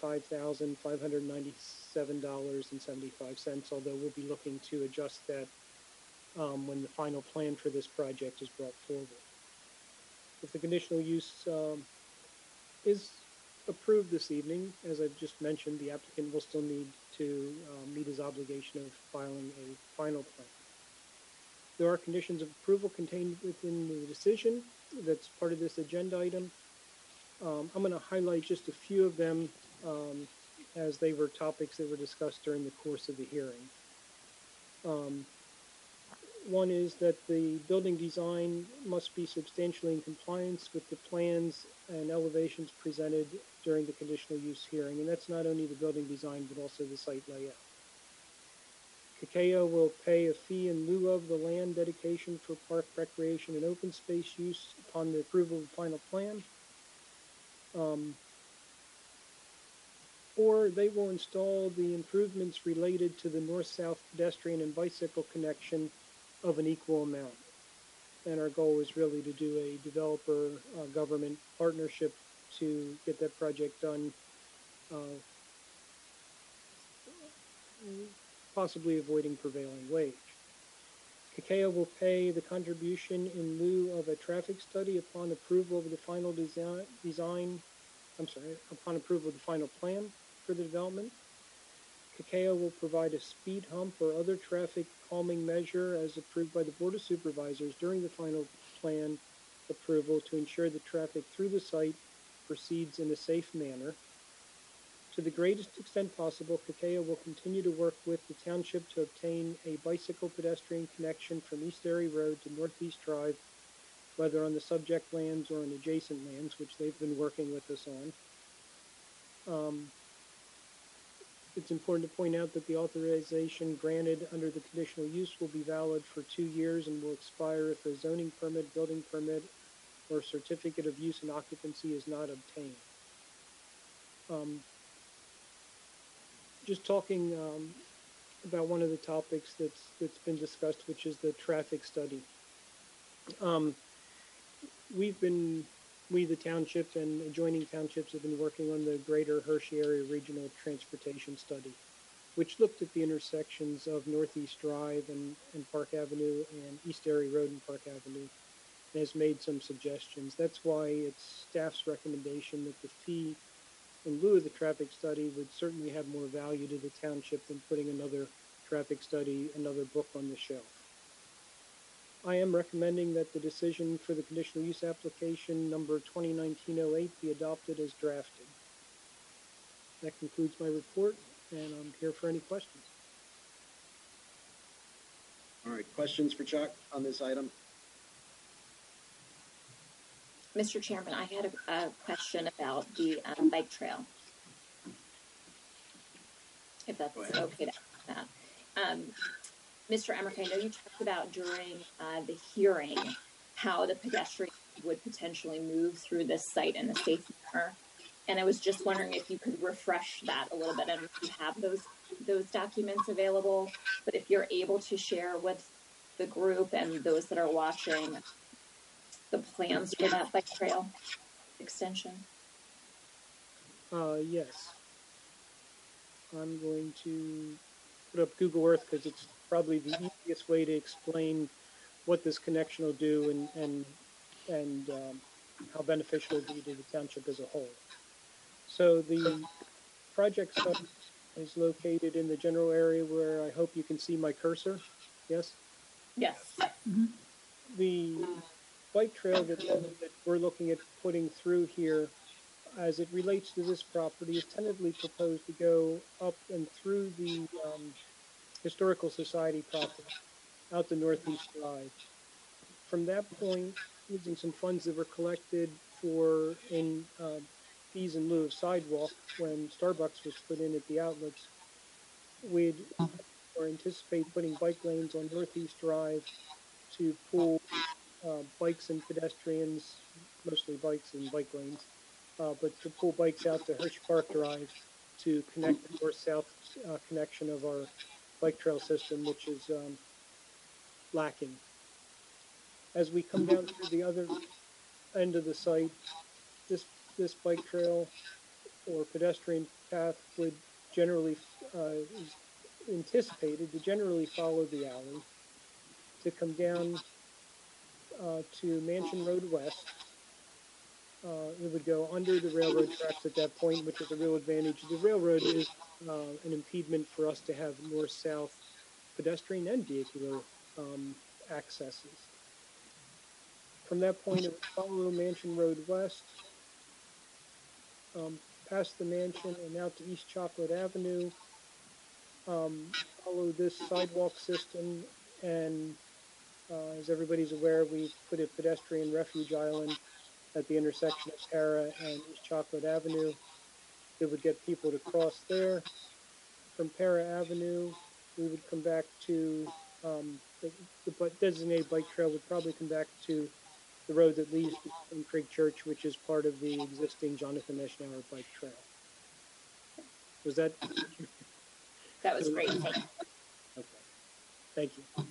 $105,597.75, although we'll be looking to adjust that when the final plan for this project is brought forward. If the conditional use is approved this evening, as I've just mentioned, the applicant will still need to meet his obligation of filing a final plan. There are conditions of approval contained within the decision that's part of this agenda item. I'm going to highlight just a few of them as they were topics that were discussed during the course of the hearing. One is that the building design must be substantially in compliance with the plans and elevations presented during the conditional use hearing, and that's not only the building design but also the site layout. Cacao will pay a fee in lieu of the land dedication for park recreation and open space use upon the approval of the final plan. Or they will install the improvements related to the north-south pedestrian and bicycle connection of an equal amount. And our goal is really to do a developer government partnership to get that project done, possibly avoiding prevailing wage. Cacao will pay the contribution in lieu of a traffic study upon approval of the final upon approval of the final plan for the development. Cacao will provide a speed hump or other traffic calming measure as approved by the Board of Supervisors during the final plan approval to ensure that traffic through the site proceeds in a safe manner. To the greatest extent possible, Cacao will continue to work with the township to obtain a bicycle pedestrian connection from East Erie Road to Northeast Drive, whether on the subject lands or on adjacent lands, which they've been working with us on. It's important to point out that the authorization granted under the conditional use will be valid for 2 years and will expire if a zoning permit, building permit, or certificate of use and occupancy is not obtained. Just talking about one of the topics that's been discussed, which is the traffic study. We, the township and adjoining townships, have been working on the Greater Hershey Area Regional Transportation Study, which looked at the intersections of Northeast Drive and Park Avenue and East Erie Road and Park Avenue, and has made some suggestions. That's why it's staff's recommendation that the fee in lieu of the traffic study would certainly have more value to the township than putting another traffic study, another book on the shelf. I am recommending that the decision for the conditional use application number 2019-08 be adopted as drafted. That concludes my report, and I'm here for any questions. All right, questions for Chuck on this item? Mr. Chairman, I had a question about the bike trail. If that's okay to ask that. Mr. Emmerich, I know you talked about during the hearing how the pedestrian would potentially move through this site in a safe manner. And I was just wondering if you could refresh that a little bit. I don't know if you have those documents available, but if you're able to share with the group and those that are watching the plans for that bike trail extension. Yes. I'm going to put up Google Earth because it's probably the easiest way to explain what this connection will do and how beneficial it will be to the township as a whole. So the project site is located in the general area where I hope you can see my cursor. Yes? Yes. Mm-hmm. The bike trail that we're looking at putting through here, as it relates to this property, is tentatively proposed to go up and through the Historical Society property, out to Northeast Drive. From that point, using some funds that were collected for in fees in lieu of sidewalk when Starbucks was put in at the outlets, we'd or anticipate putting bike lanes on Northeast Drive to pull bikes and pedestrians, mostly bikes and bike lanes, but to pull bikes out to Hirsch Park Drive to connect the north-south connection of our bike trail system, which is lacking. As we come down to the other end of the site, this bike trail or pedestrian path would generally is anticipated to generally follow the alley to come down to Mansion Road West, it would go under the railroad tracks at that point, which is a real advantage. The railroad is an impediment for us to have north-south pedestrian and vehicular accesses. From that point, it would follow Mansion Road west, past the mansion and out to East Chocolate Avenue, follow this sidewalk system, and as everybody's aware, we put a pedestrian refuge island at the intersection of Para and East Chocolate Avenue. It would get people to cross there. From Para Avenue, we would come back to the designated bike trail would probably come back to the road that leads to Spring Creek Church, which is part of the existing Jonathan Eschnauer bike trail. Was that? That was great. Thank you. Okay. Thank you.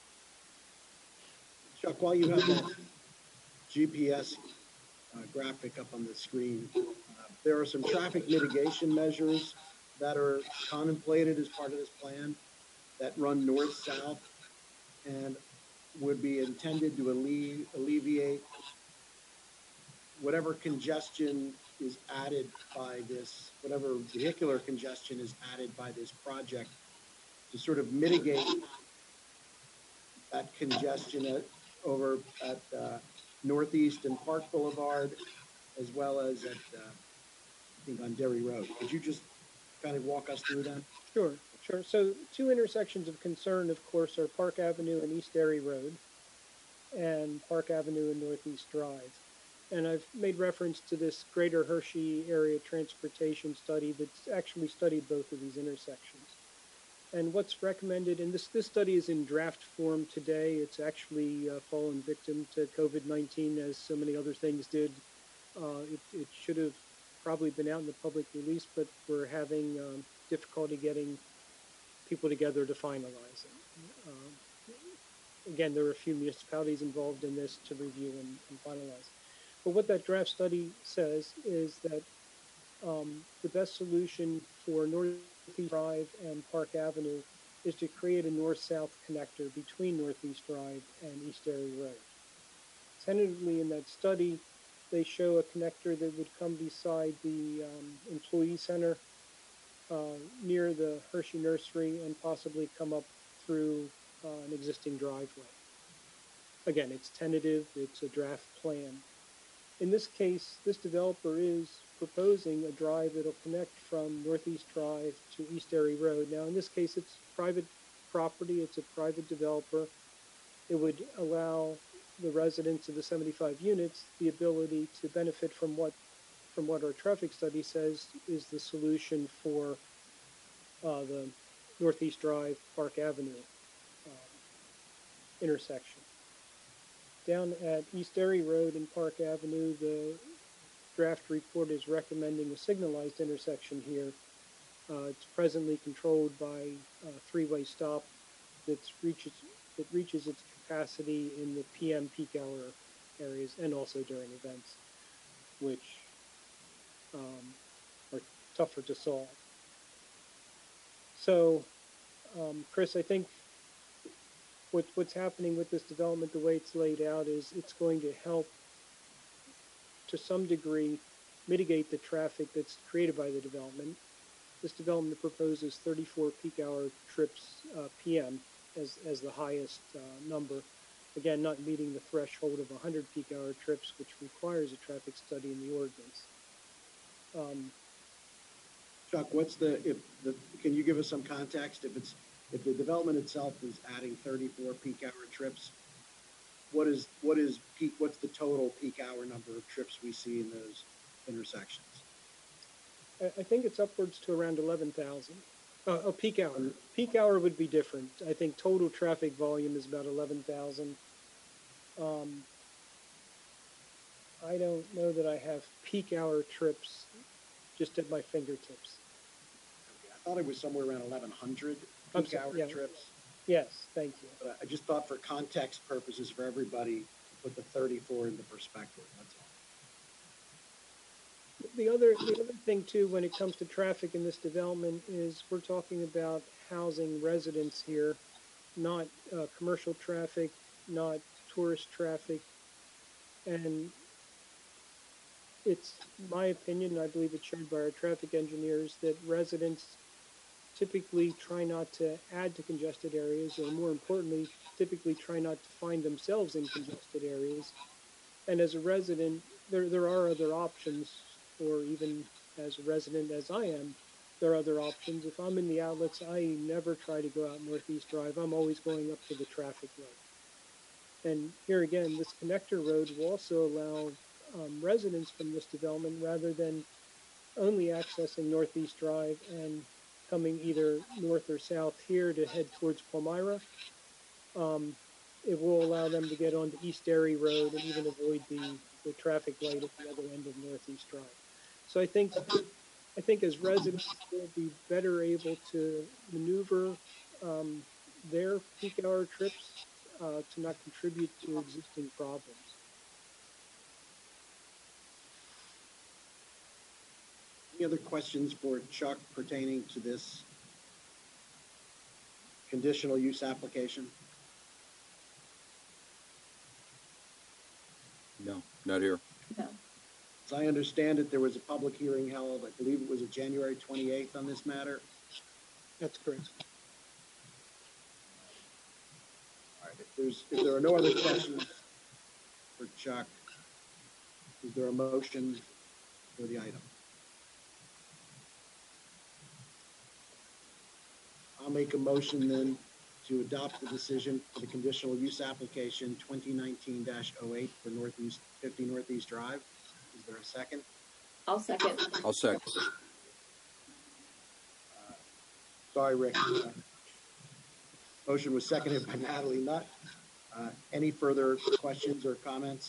Chuck, while you have that GPS graphic up on the screen, there are some traffic mitigation measures that are contemplated as part of this plan that run north-south and would be intended to alleviate whatever congestion is added by this, whatever vehicular congestion is added by this project, to sort of mitigate that congestion over at Northeast and Park Boulevard, as well as at, I think, on Derry Road. Could you just kind of walk us through that? Sure, sure. So two intersections of concern, of course, are Park Avenue and East Derry Road, and Park Avenue and Northeast Drive. And I've made reference to this Greater Hershey Area Transportation Study that's actually studied both of these intersections. And what's recommended, and this study is in draft form today. It's actually fallen victim to COVID-19, as so many other things did. It should have probably been out in the public release, but we're having difficulty getting people together to finalize it. Again, there are a few municipalities involved in this to review and finalize. But what that draft study says is that the best solution for Northeast Drive and Park Avenue is to create a north-south connector between Northeast Drive and East Derry Road. Tentatively in that study, they show a connector that would come beside the employee center near the Hershey Nursery and possibly come up through an existing driveway. Again, it's tentative, it's a draft plan. In this case, this developer is proposing a drive that'll connect from Northeast Drive to East Derry Road. Now, in this case, it's private property, it's a private developer. It would allow the residents of the 75 units the ability to benefit from what our traffic study says is the solution for the Northeast Drive Park Avenue intersection. Down at East Derry Road and Park Avenue, the draft report is recommending a signalized intersection here. It's presently controlled by a three-way stop that reaches its capacity in the PM peak hour areas and also during events, which are tougher to solve. So, Chris, I think what's happening with this development, the way it's laid out, is it's going to help to some degree mitigate the traffic that's created by the development. This development proposes 34 peak hour trips PM as the highest number. Again, not meeting the threshold of 100 peak hour trips, which requires a traffic study in the ordinance. Chuck, can you give us some context? If the development itself is adding 34 peak hour trips, what's the total peak hour number of trips we see in those intersections? I think it's upwards to around 11,000. A peak hour. Peak hour would be different. I think total traffic volume is about 11,000. I don't know that I have peak hour trips just at my fingertips. Okay, I thought it was somewhere around 1,100 peak hour trips. Yes, thank you. But I just thought for context purposes for everybody, to put the 34 into perspective, that's all. The other thing too, when it comes to traffic in this development, is we're talking about housing residents here, not commercial traffic, not tourist traffic, and it's my opinion, I believe it's shared by our traffic engineers, that residents typically try not to add to congested areas, or more importantly, typically try not to find themselves in congested areas. And as a resident, there are other options, or even as a resident as I am, there are other options. If I'm in the outlets, I never try to go out Northeast Drive. I'm always going up to the traffic road. And here again, this connector road will also allow residents from this development, rather than only accessing Northeast Drive and coming either north or south here to head towards Palmyra, it will allow them to get onto East Derry Road and even avoid the traffic light at the other end of Northeast Drive. So I think as residents, they'll be better able to maneuver their peak hour trips to not contribute to existing problems. Any other questions for Chuck pertaining to this conditional use application? No, not here. No. As I understand it, there was a public hearing held, I believe it was a January 28th on this matter. That's correct. All right, if there are no other questions for Chuck, is there a motion for the item? I'll make a motion then to adopt the decision for the conditional use application 2019-08 for Northeast 50 Northeast Drive. Is there a second? I'll second. I'll second. Sorry, Rick. Motion was seconded by Natalie Nutt. Any further questions or comments?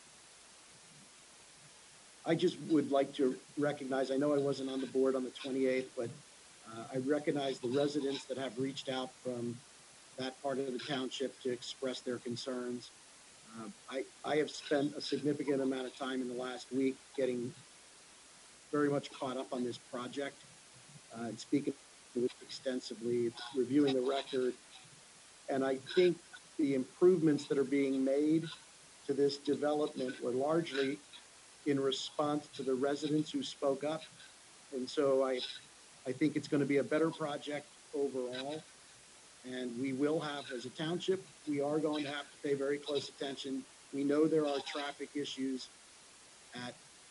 I just would like to recognize, I know I wasn't on the board on the 28th, but I recognize the residents that have reached out from that part of the township to express their concerns. I have spent a significant amount of time in the last week getting very much caught up on this project, and speaking to it extensively, reviewing the record. And I think the improvements that are being made to this development were largely in response to the residents who spoke up. And so I think it's going to be a better project overall. And we will have, as a township, we are going to have to pay very close attention. We know there are traffic issues at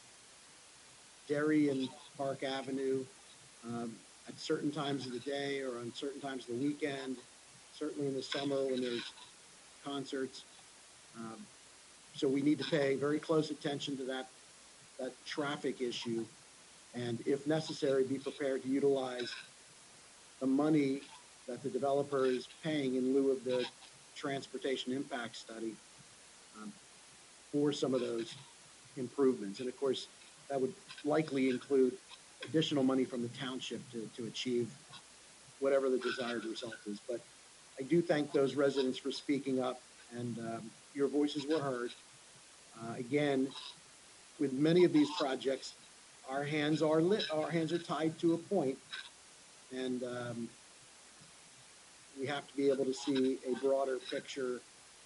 Derry and Park Avenue at certain times of the day or on certain times of the weekend, certainly in the summer when there's concerts. So we need to pay very close attention to that traffic issue, and if necessary, be prepared to utilize the money that the developer is paying in lieu of the transportation impact study for some of those improvements. And of course, that would likely include additional money from the township to achieve whatever the desired result is. But I do thank those residents for speaking up, and your voices were heard. Again, with many of these projects, our hands are tied to a point, and we have to be able to see a broader picture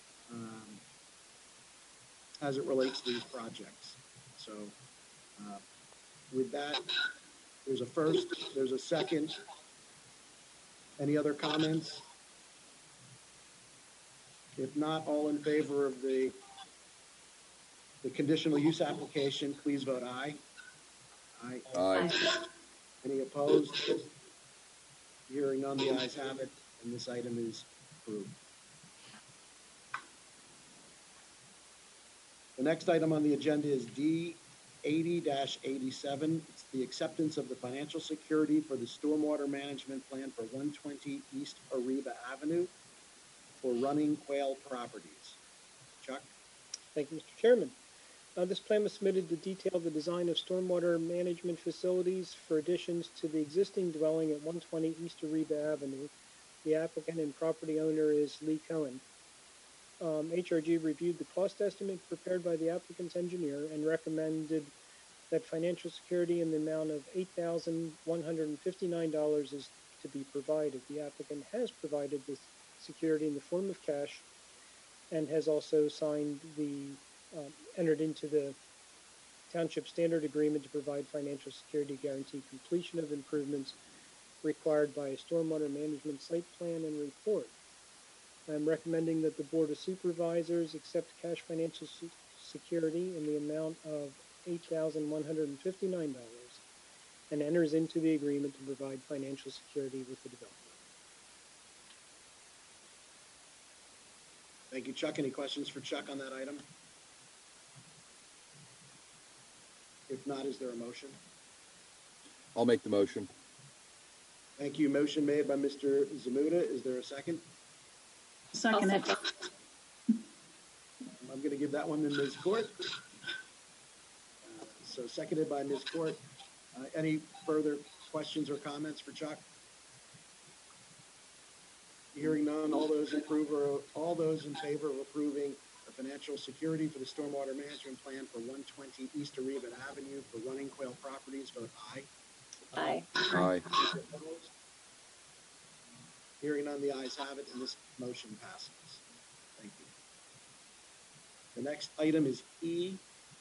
as it relates to these projects. So with that, there's a first, there's a second. Any other comments? If not, all in favor of the conditional use application, please vote aye. Aye. Aye. Any opposed? Hearing none, the ayes have it, and this item is approved. The next item on the agenda is D 80-87. It's the acceptance of the financial security for the stormwater management plan for 120 East Ariba Avenue for Running Quail Properties. Chuck? Thank you, Mr. Chairman. This plan was submitted to detail the design of stormwater management facilities for additions to the existing dwelling at 120 East Ariba Avenue. The applicant and property owner is Lee Cohen. HRG reviewed the cost estimate prepared by the applicant's engineer and recommended that financial security in the amount of $8,159 is to be provided. The applicant has provided this security in the form of cash and has also signed entered into the Township Standard Agreement to provide financial security guarantee completion of improvements required by a stormwater management site plan and report. I'm recommending that the Board of Supervisors accept cash financial security in the amount of $8,159 and enters into the agreement to provide financial security with the developer. Thank you, Chuck. Any questions for Chuck on that item? If not, is there a motion? I'll make the motion. Thank you. Motion made by Mr. Zamuda. Is there a second? Second it. I'm going to give that one to Ms. Court. So seconded by Ms. Court. Any further questions or comments for Chuck? Hearing none, all those in favor of approving the financial security for the stormwater management plan for 120 East Areva Avenue for Running Quail Properties, vote aye. Aye. Aye. Hearing none, the ayes have it, and this motion passes. Thank you. The next item is E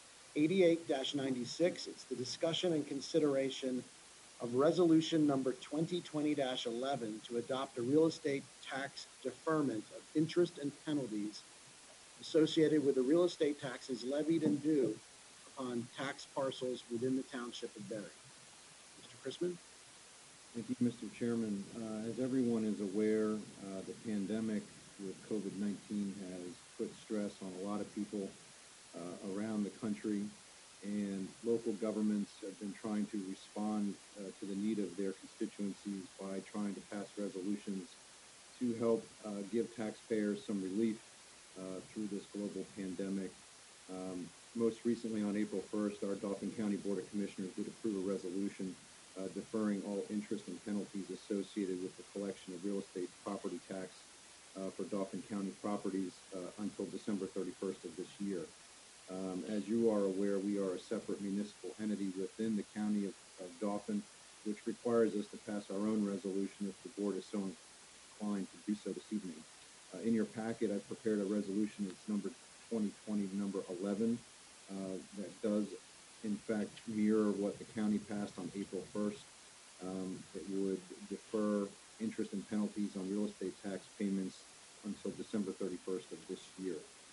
88-96. It's the discussion and consideration of resolution number 2020-11 to adopt a real estate tax deferment of interest and penalties associated with the real estate taxes levied and due upon tax parcels within the township of Berry. Mr. Chrisman? Thank you, Mr. Chairman. As everyone is aware, the pandemic with COVID-19 has put stress on a lot of people around the country, and local governments have been trying to respond to the need of their constituencies by trying to pass resolutions to help give taxpayers some relief through this global pandemic. Most recently, on April 1st, our Dauphin County Board of Commissioners did approve a resolution deferring all interest and penalties associated with the collection of real estate property tax for Dauphin County properties until December 31st of this year. As you are aware, we are a separate municipal entity within the county of Dauphin, which requires us to pass our own resolution if the board is so inclined to do so this evening. In your packet, I've prepared a resolution. It's number 2020, number 11, that does in fact mirror what the county passed on April 1st. It would defer interest and penalties on real estate tax payments until December 31st of this year.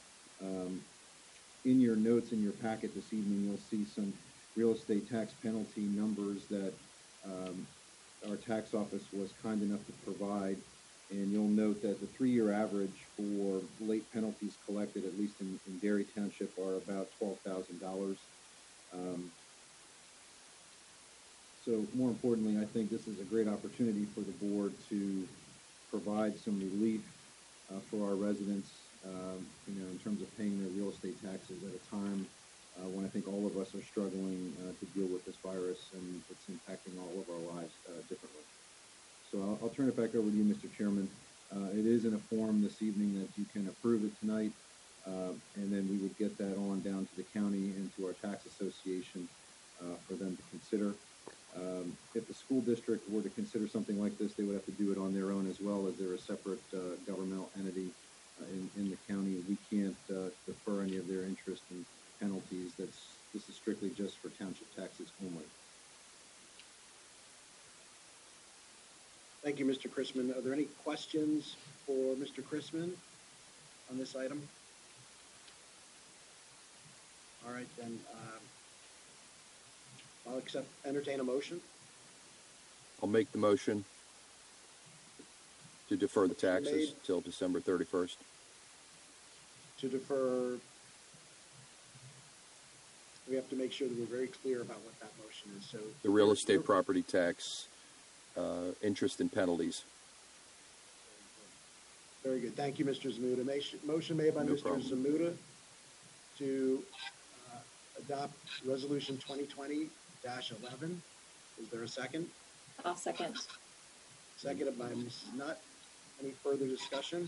In your notes in your packet this evening, you'll see some real estate tax penalty numbers that our tax office was kind enough to provide. And you'll note that the 3-year average for late penalties collected, at least in Derry Township, are about $12,000. So more importantly, I think this is a great opportunity for the board to provide some relief for our residents, in terms of paying their real estate taxes at a time when I think all of us are struggling to deal with this virus, and it's impacting all of our lives differently. So I'll turn it back over to you, Mr. Chairman. It is in a form this evening that you can approve it tonight, and then we would get that on down to the county and to our tax association for them to consider. If the school district were to consider something like this, they would have to do it on their own as well, as they're a separate governmental entity in the county. We can't defer any of their interest and penalties. This is strictly just for township taxes only. Thank you, Mr. Chrisman. Are there any questions for Mr. Chrisman on this item? All right, then I'll entertain a motion. I'll make the motion to defer the taxes till December 31st. To defer, we have to make sure that we're very clear about what that motion is. So The real estate property tax, interest and penalties. Very good. Thank you, Mr. Zamuda. Motion made by No Mr. problem. Zamuda to adopt Resolution 2020-11. Is there a second? I'll second. Seconded by Ms. Nutt. Any further discussion?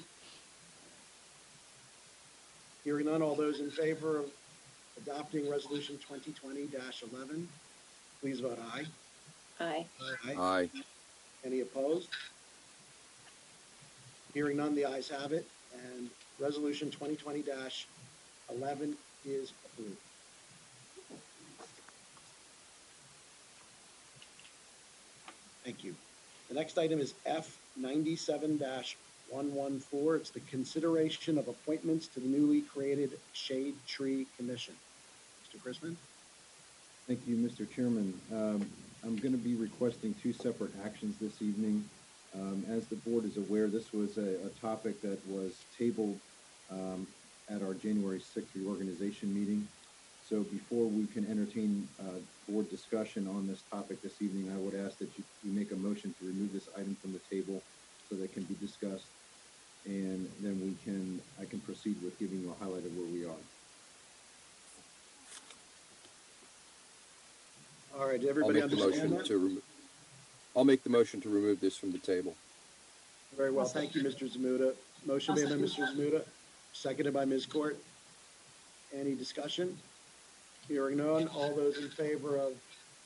Hearing none, all those in favor of adopting Resolution 2020-11, please vote aye. Aye. Aye. Any opposed? Hearing none, the ayes have it, and Resolution 2020-11 is approved. Thank you. The next item is F 97-114. It's the consideration of appointments to the newly created Shade Tree Commission. Mr. Chrisman? Thank you, Mr. Chairman. I'm going to be requesting two separate actions this evening. As the board is aware, this was a topic that was tabled at our January 6th reorganization meeting. So before we can entertain board discussion on this topic this evening, I would ask that you make a motion to remove this item from the table so that it can be discussed, and then I can proceed with giving you a highlight of where we are. All right, everybody understand that? I'll make the motion to remove this from the table. Very well. Thank you, Mr. Zamuda. Motion made by Mr. Zamuda, seconded by Ms. Court. Any discussion? Hearing none. All those in favor of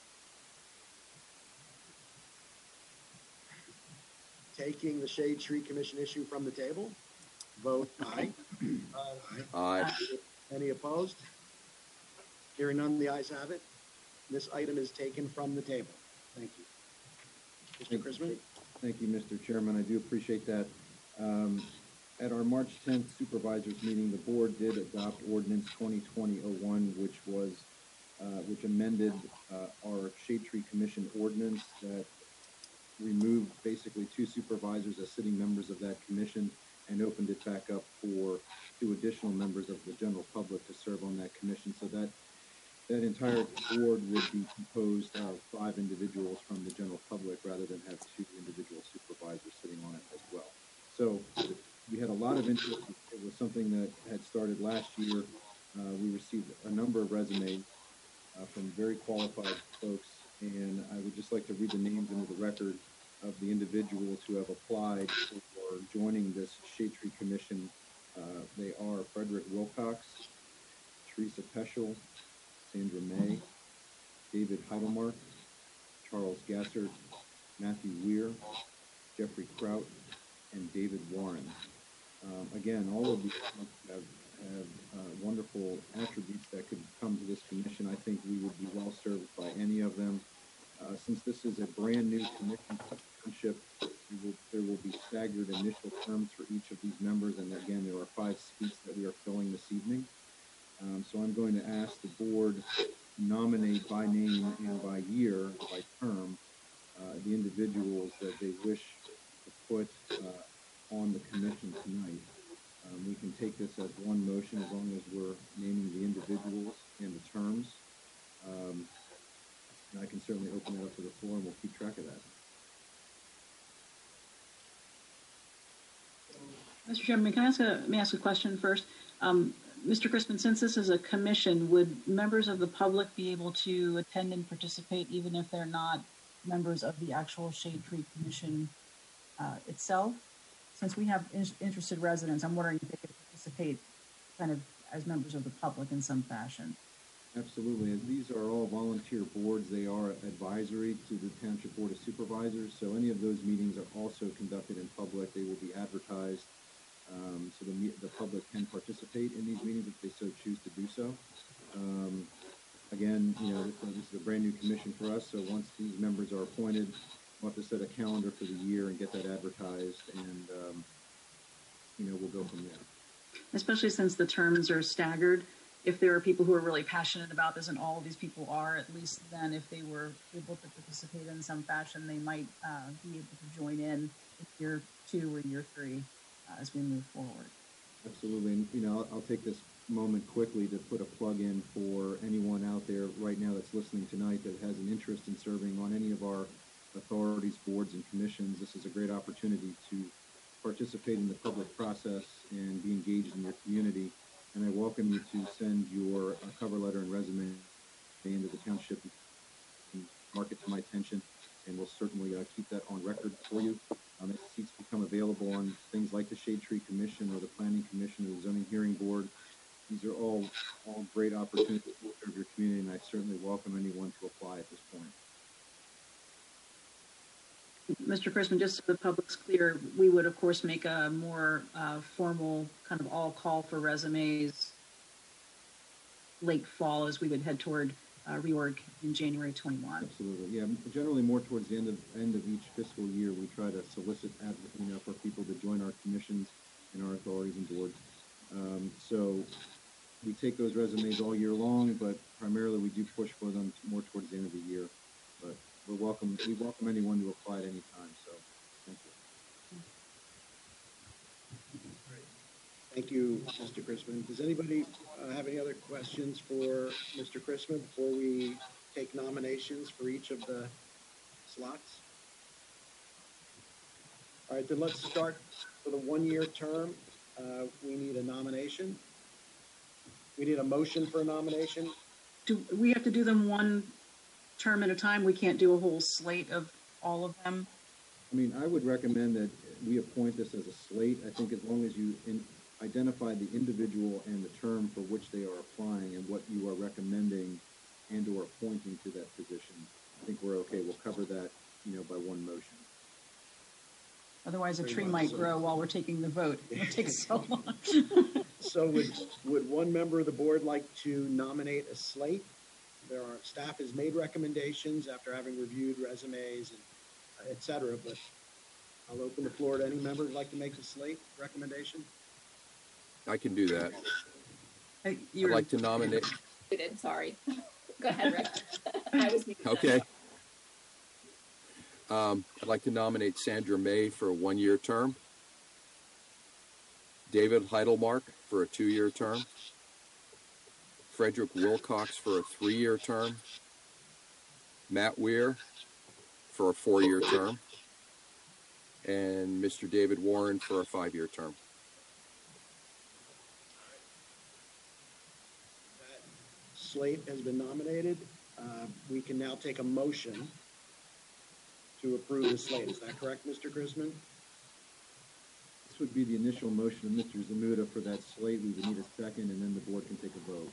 taking the Shade Tree Commission issue from the table, vote aye. Aye. Any opposed? Hearing none, the ayes have it. This item is taken from the table. Thank you. Mr. Chrisman? Thank you, Mr. Chairman. I do appreciate that. At our March 10th supervisors meeting, the board did adopt ordinance 2020-01, which amended our Shade Tree Commission ordinance that removed basically two supervisors as sitting members of that commission and opened it back up for two additional members of the general public to serve on that commission. So that entire board would be composed of 5 individuals from the general public rather than have 2 individual supervisors sitting on it as well. So we had a lot of interest. It was something that had started last year. We received a number of resumes from very qualified folks, and I would just like to read the names into the record of the individuals who have applied for joining this Shade Tree Commission. They are Frederick Wilcox, Teresa Peschel, Sandra May, David Heidelmark, Charles Gassert, Matthew Weir, Jeffrey Kraut, and David Warren. Again, all of these have wonderful attributes that could come to this commission. I think we would be well served by any of them. Since this is a brand new commission township, there will be staggered initial terms for each of these members, and again, there are 5 seats that we are filling this evening. So I'm going to ask the board nominate by name and by year, by term, the individuals that they wish to put on the commission tonight. We can take this as one motion as long as we're naming the individuals and the terms. And I can certainly open it up to the floor and we'll keep track of that. Mr. Chairman, can I ask a question first? Mr. Chrisman, since this is a commission, would members of the public be able to attend and participate even if they're not members of the actual Shade Tree Commission itself? Since we have interested residents, I'm wondering if they could participate kind of as members of the public in some fashion. Absolutely. These are all volunteer boards. They are advisory to the Township Board of Supervisors. So any of those meetings are also conducted in public. They will be advertised. So the public can participate in these meetings if they so choose to do so. Again, this is a brand new commission for us. So once these members are appointed, we'll have to set a calendar for the year and get that advertised, and we'll go from there. Especially since the terms are staggered, if there are people who are really passionate about this, and all of these people are, at least then if they were able to participate in some fashion, they might be able to join in year 2 or year 3 as we move forward. Absolutely. And, I'll take this moment quickly to put a plug in for anyone out there right now that's listening tonight that has an interest in serving on any of our authorities, boards, and commissions. This is a great opportunity to participate in the public process and be engaged in your community. And I welcome you to send your cover letter and resume into the township and mark it to my attention, and we'll certainly keep that on record for you. As seats become available on things like the Shade Tree Commission or the Planning Commission or the Zoning Hearing Board, these are all great opportunities to serve your community, and I certainly welcome anyone to apply at this point. Mr. Chrisman, just so the public's clear, we would, of course, make a more formal kind of all call for resumes late fall as we would head toward reorg in January 21. Absolutely, yeah. Generally, more towards the end of each fiscal year, we try to solicit, for people to join our commissions and our authorities and boards. So we take those resumes all year long, but primarily we do push for them more towards the end of the year. But we welcome anyone to apply at any time. So thank you. Thank you, Mr. Chrisman. Does anybody have any other questions for Mr. Chrisman before we take nominations for each of the slots? All right, then let's start for the one-year term. We need a nomination. We need a motion for a nomination. Do we have to do them one term at a time? We can't do a whole slate of all of them? I mean, I would recommend that we appoint this as a slate. I think as long as you identify the individual and the term for which they are applying and what you are recommending and or appointing to that position, I think we're okay. We'll cover that, by one motion. Otherwise, a tree might grow while we're taking the vote. It takes so long. So would one member of the board like to nominate a slate? Staff has made recommendations after having reviewed resumes and et cetera, but I'll open the floor to any member who'd like to make a slate recommendation. I can do that. I'd You're like to nominate. Sorry. Go ahead, Rick. I was muted. Okay. I'd like to nominate Sandra May for a one-year term, David Heidelmark for a two-year term, Frederick Wilcox for a three-year term, Matt Weir for a four-year term, and Mr. David Warren for a five-year term. That slate has been nominated. We can now take a motion to approve the slate. Is that correct, Mr. Chrisman? This would be the initial motion of Mr. Zamuda for that slate. We would need a second, and then the board can take a vote.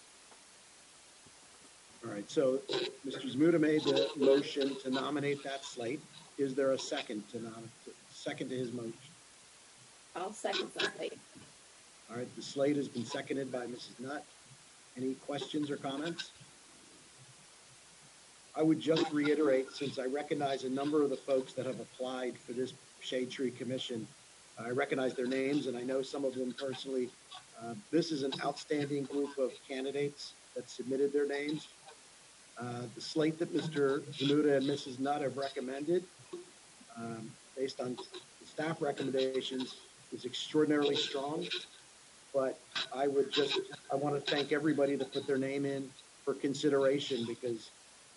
All right, so Mr. Zamuda made the motion to nominate that slate. Is there a second to his motion? I'll second the slate. All right, the slate has been seconded by Mrs. Nutt. Any questions or comments? I would just reiterate, since I recognize a number of the folks that have applied for this Shade Tree Commission, I recognize their names and I know some of them personally. This is an outstanding group of candidates that submitted their names. The slate that Mr. Zamuda and Mrs. Nutt have recommended, based on the staff recommendations, is extraordinarily strong. But I want to thank everybody that put their name in for consideration, because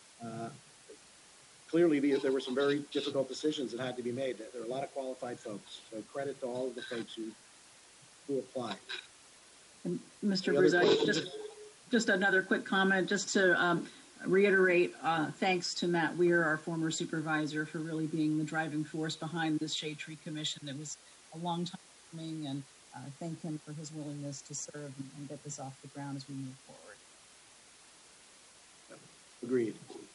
clearly there were some very difficult decisions that had to be made. There are a lot of qualified folks, so credit to all of the folks who applied. And Mr. Brizek, just another quick comment, just to reiterate, thanks to Matt Weir, our former supervisor, for really being the driving force behind this Shade Tree Commission. It was a long time coming, and thank him for his willingness to serve and get this off the ground as we move forward. Agreed.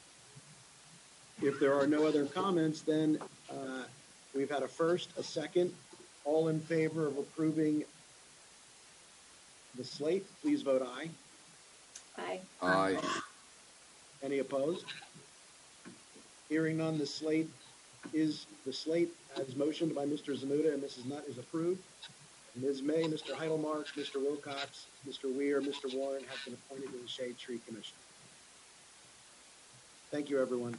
If there are no other comments, then we've had a first, a second. All in favor of approving the slate, please vote aye. Aye. Aye. Any opposed? Hearing none, the slate as motioned by Mr. Zamuda and Mrs. Nutt is approved. Ms. May, Mr. Heidelmark, Mr. Wilcox, Mr. Weir, Mr. Warren have been appointed to the Shade Tree Commission. Thank you, everyone.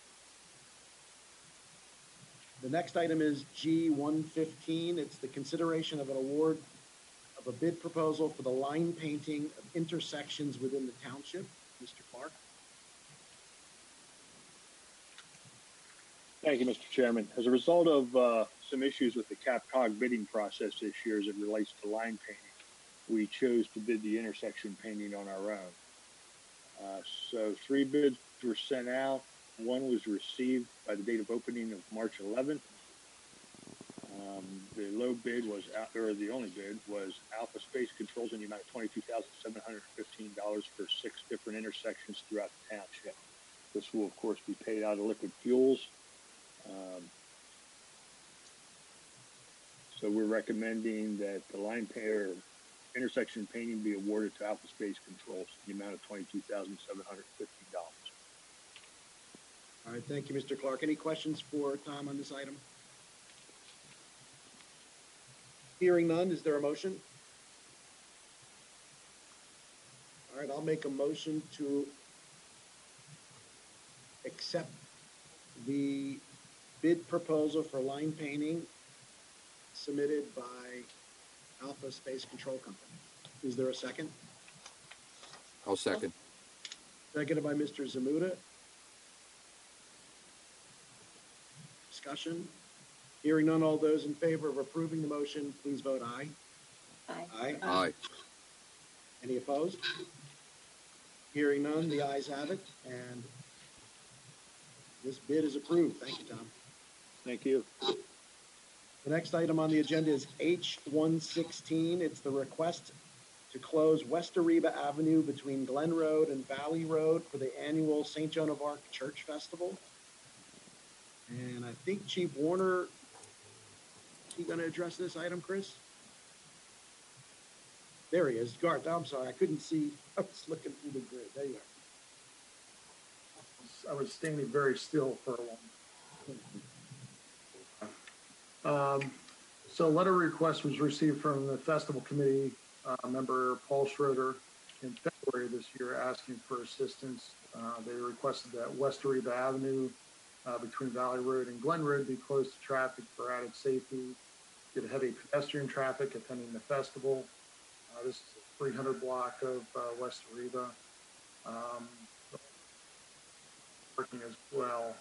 The next item is G115. It's the consideration of an award of a bid proposal for the line painting of intersections within the township. Mr. Clark. Thank you, Mr. Chairman. As a result of some issues with the CapCog bidding process this year as it relates to line painting, we chose to bid the intersection painting on our own. So 3 bids were sent out. 1 was received by the date of opening of March 11th. The low bid was, the only bid was Alpha Space Controls in the amount of $22,715 for 6 different intersections throughout the township. This will, of course, be paid out of liquid fuels. So we're recommending that the line painter intersection painting be awarded to Alpha Space Controls in the amount of $22,715. All right, thank you, Mr. Clark. Any questions for Tom on this item? Hearing none, is there a motion? All right, I'll make a motion to accept the bid proposal for line painting submitted by Alpha Space Control Company. Is there a second? I'll second. Seconded by Mr. Zamuda. Discussion? Hearing none, all those in favor of approving the motion, please vote aye. Aye. Aye. Aye. Any opposed? Hearing none, the ayes have it, and this bid is approved. Thank you, Tom. Thank you. The next item on the agenda is H116. It's the request to close West Ariba Avenue between Glen Road and Valley Road for the annual St. Joan of Arc Church Festival. And I think Chief Warner, is he going to address this item, Chris? There he is. Garth, I'm sorry. I couldn't see. I was looking through the grid. There you are. I was standing very still for a long time. So a letter request was received from the festival committee member Paul Schroeder in February this year asking for assistance. They requested that West Ariba Avenue between Valley Road and Glen Road be closed to traffic for added safety due to heavy pedestrian traffic attending the festival. This is a 300 block of West Ariba. Parking as well.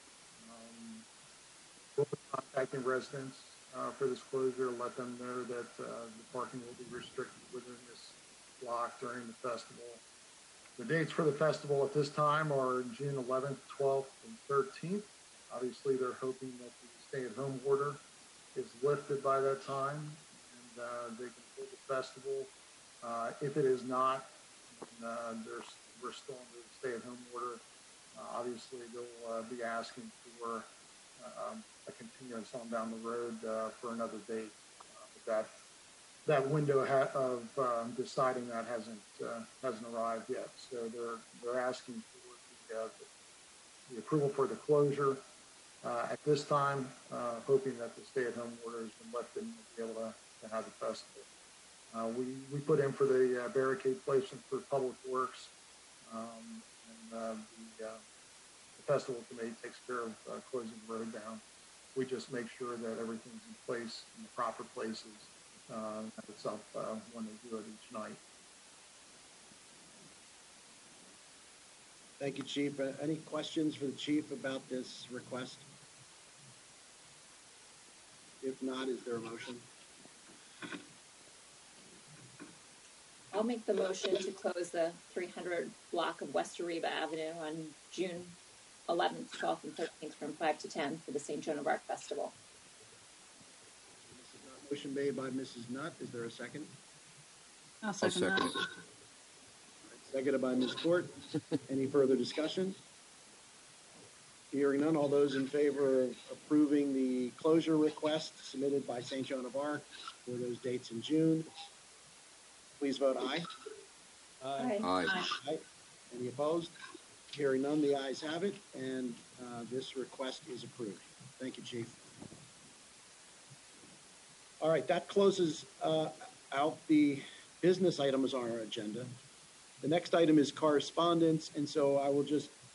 We'll be contacting residents for this closure, let them know that the parking will be restricted within this block during the festival. The dates for the festival at this time are June 11th, 12th, and 13th. Obviously, they're hoping that the stay-at-home order is lifted by that time, and they can hold the festival. If it is not, we're still under the stay-at-home order. Obviously, they'll be asking for a continuance on down the road for another date. But that window of deciding that hasn't arrived yet. So they're asking for the approval for the closure at this time, hoping that the stay-at-home order has been lifted and we'll be able to have the festival. We put in for the barricade placement for Public Works, and the festival committee takes care of closing the road down. We just make sure that everything's in place in the proper places and it's up when they do it each night. Thank you, Chief. Any questions for the Chief about this request? If not, is there a motion? I'll make the motion to close the 300 block of West Ariba Avenue on June 11th, 12th, and 13th from 5 to 10 for the St. Joan of Arc Festival. Motion made by Mrs. Nutt. Is there a second? I'll second that. Right, seconded by Ms. Court. Any further discussion? Hearing none, all those in favor of approving the closure request submitted by St. Joan of Arc for those dates in June, please vote aye. Aye. Aye. Aye. Any opposed? Hearing none, the ayes have it, and this request is approved. Thank you, Chief. All right, that closes out the business items on our agenda. The next item is correspondence, and so I'll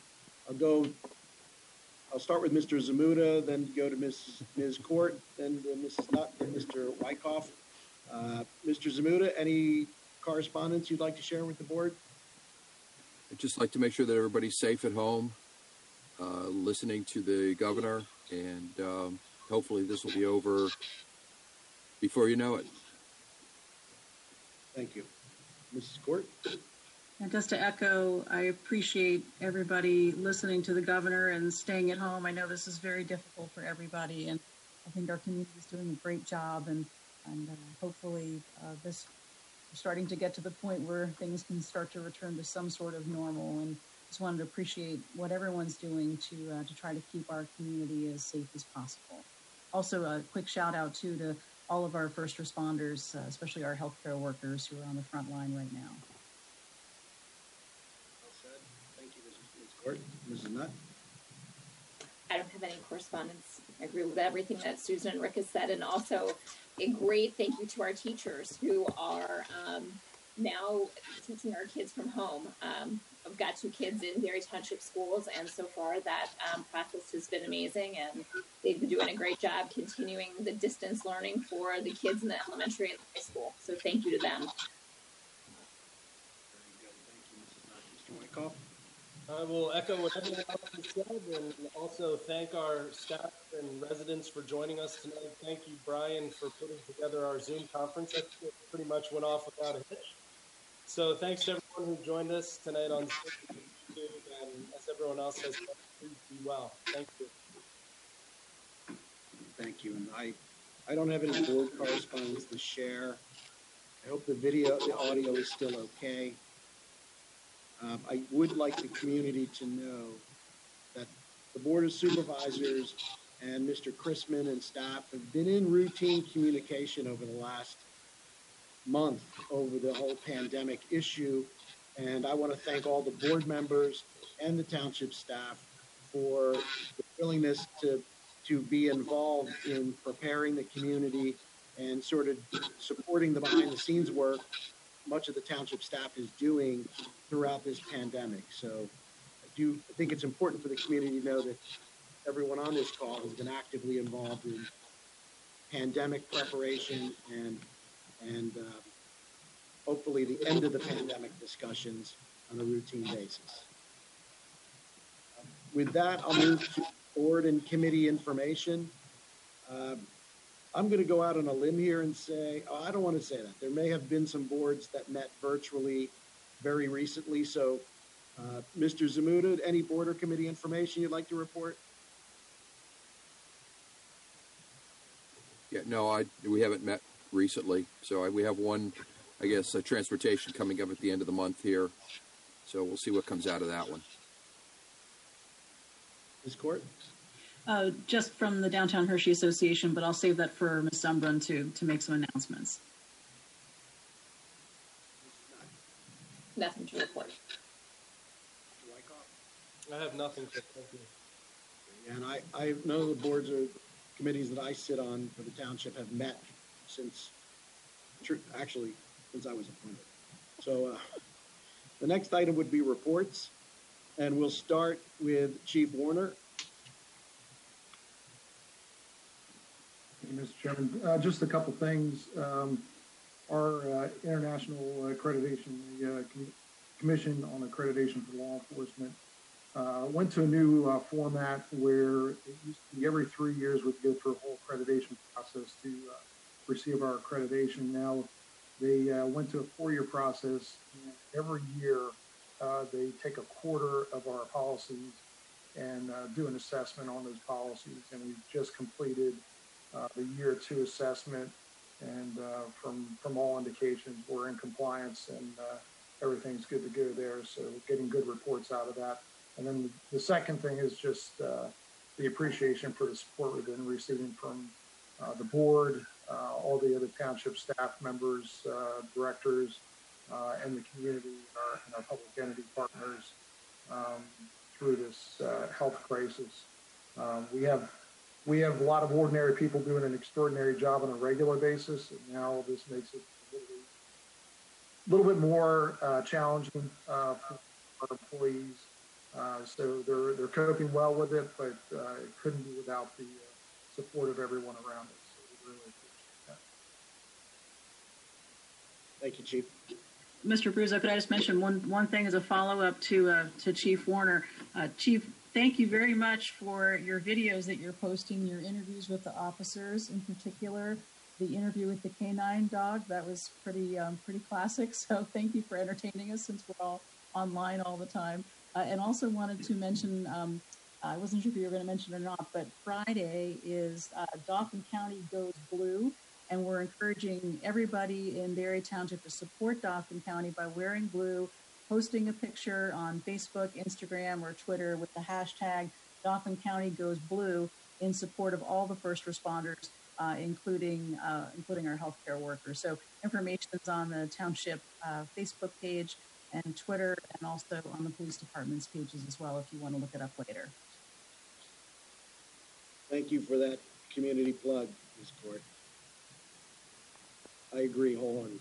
start with Mr. Zamuda, then go to Ms. Court, then to Mrs. Nutt, then Mr. Wyckoff. Mr. Zamuda, any correspondence you'd like to share with the board? I'd just like to make sure that everybody's safe at home, listening to the governor, and hopefully this will be over before you know it. Thank you. Mrs. Court? And just to echo, I appreciate everybody listening to the governor and staying at home. I know this is very difficult for everybody, and I think our community is doing a great job, and hopefully we're starting to get to the point where things can start to return to some sort of normal, and just wanted to appreciate what everyone's doing to try to keep our community as safe as possible. Also, a quick shout out to all of our first responders, especially our healthcare workers who are on the front line right now. Well said. Thank you, Ms. Court. Mrs. Nutt? I don't have any correspondence. I agree with everything that Susan and Rick has said, and also a great thank you to our teachers who are now teaching our kids from home. I've got 2 kids in Berry Township schools, and so far that process has been amazing, and they've been doing a great job continuing the distance learning for the kids in the elementary and high school. So thank you to them. Very good. Thank you, Mrs. Nutt. Mr. Wyckoff? I will echo what everyone else has said and also thank our staff and residents for joining us tonight. Thank you, Brian, for putting together our Zoom conference. It pretty much went off without a hitch. So thanks to everyone who joined us tonight on Zoom, and as everyone else has said, please be well. Thank you. Thank you. And I don't have any board correspondence to share. I hope the audio is still okay. I would like the community to know that the Board of Supervisors and Mr. Chrisman and staff have been in routine communication over the last month over the whole pandemic issue. And I want to thank all the board members and the township staff for the willingness to be involved in preparing the community and sort of supporting the behind the scenes work much of the township staff is doing throughout this pandemic. So I think it's important for the community to know that everyone on this call has been actively involved in pandemic preparation and hopefully the end of the pandemic discussions on a routine basis. With that, I'll move to board and committee information. I'm going to go out on a limb here and say, I don't want to say that. There may have been some boards that met virtually very recently. So, Mr. Zamuda, any board or committee information you'd like to report? Yeah, no, we haven't met recently. So we have one, I guess, transportation coming up at the end of the month here. So we'll see what comes out of that one. Ms. Court? Just from the Downtown Hershey Association, but I'll save that for Ms. Umbrun to make some announcements. Nothing to report. I have nothing to thank you. And I know the boards or committees that I sit on for the township have met since I was appointed. So the next item would be reports, and we'll start with Chief Warner. Thank you, Mr. Chairman. Just a couple things. Our International Accreditation Commission on Accreditation for Law Enforcement went to a new format where it used to be every 3 years we'd go through a whole accreditation process to receive our accreditation. Now they went to a 4-year process, and every year they take a quarter of our policies and do an assessment on those policies. And we've just completed the year 2 assessment, and from all indications, we're in compliance and everything's good to go there. So getting good reports out of that. And then the second thing is just the appreciation for the support we've been receiving from the board, all the other township staff members, directors, and the community and our public entity partners through this health crisis. We have a lot of ordinary people doing an extraordinary job on a regular basis, and now this makes it a little bit more challenging for our employees. So they're coping well with it, but it couldn't be without the support of everyone around us. So we really appreciate that. Thank you, Chief. Mr. Bruzzo, could I just mention one thing as a follow-up to Chief Warner? Chief, thank you very much for your videos that you're posting, your interviews with the officers, in particular, the interview with the canine dog. That was pretty classic. So thank you for entertaining us since we're all online all the time. And also wanted to mention, I wasn't sure if you were going to mention it or not, but Friday is Dauphin County Goes Blue. And we're encouraging everybody in Berry Township to support Dauphin County by wearing blue, posting a picture on Facebook, Instagram, or Twitter with the hashtag Dauphin County Goes Blue in support of all the first responders including our healthcare workers. So information is on the township Facebook page and Twitter, and also on the police department's pages as well, if you want to look it up later. Thank you for that community plug, Ms. Court. I agree wholeheartedly.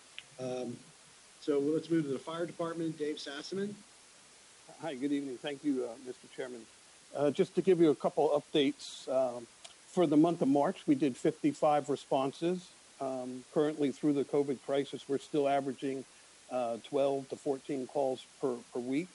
So let's move to the fire department. Dave Sassaman. Hi, good evening. Thank you, Mr. Chairman. Just to give you a couple updates, for the month of March, we did 55 responses. Currently, through the COVID crisis, we're still averaging 12 to 14 calls per week.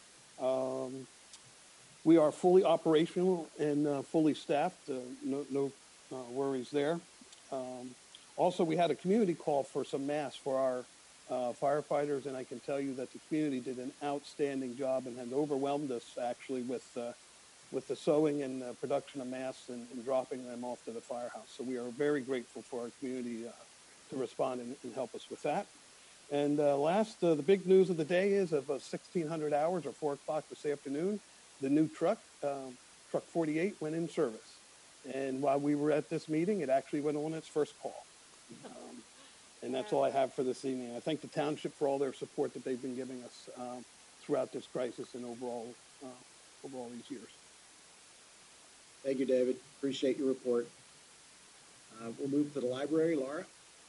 We are fully operational and fully staffed. No worries there. Also, we had a community call for some masks for our firefighters, and I can tell you that the community did an outstanding job and has overwhelmed us actually with the sewing and production of masks and dropping them off to the firehouse. So we are very grateful for our community to respond and help us with that. And the big news of the day is of 1600 hours or 4 o'clock this afternoon, the new truck, truck 48, went in service. And while we were at this meeting, it actually went on its first call. And that's all I have for this evening. I thank the township for all their support that they've been giving us throughout this crisis and overall these years. Thank you, David. Appreciate your report. We'll move to the library. Laura?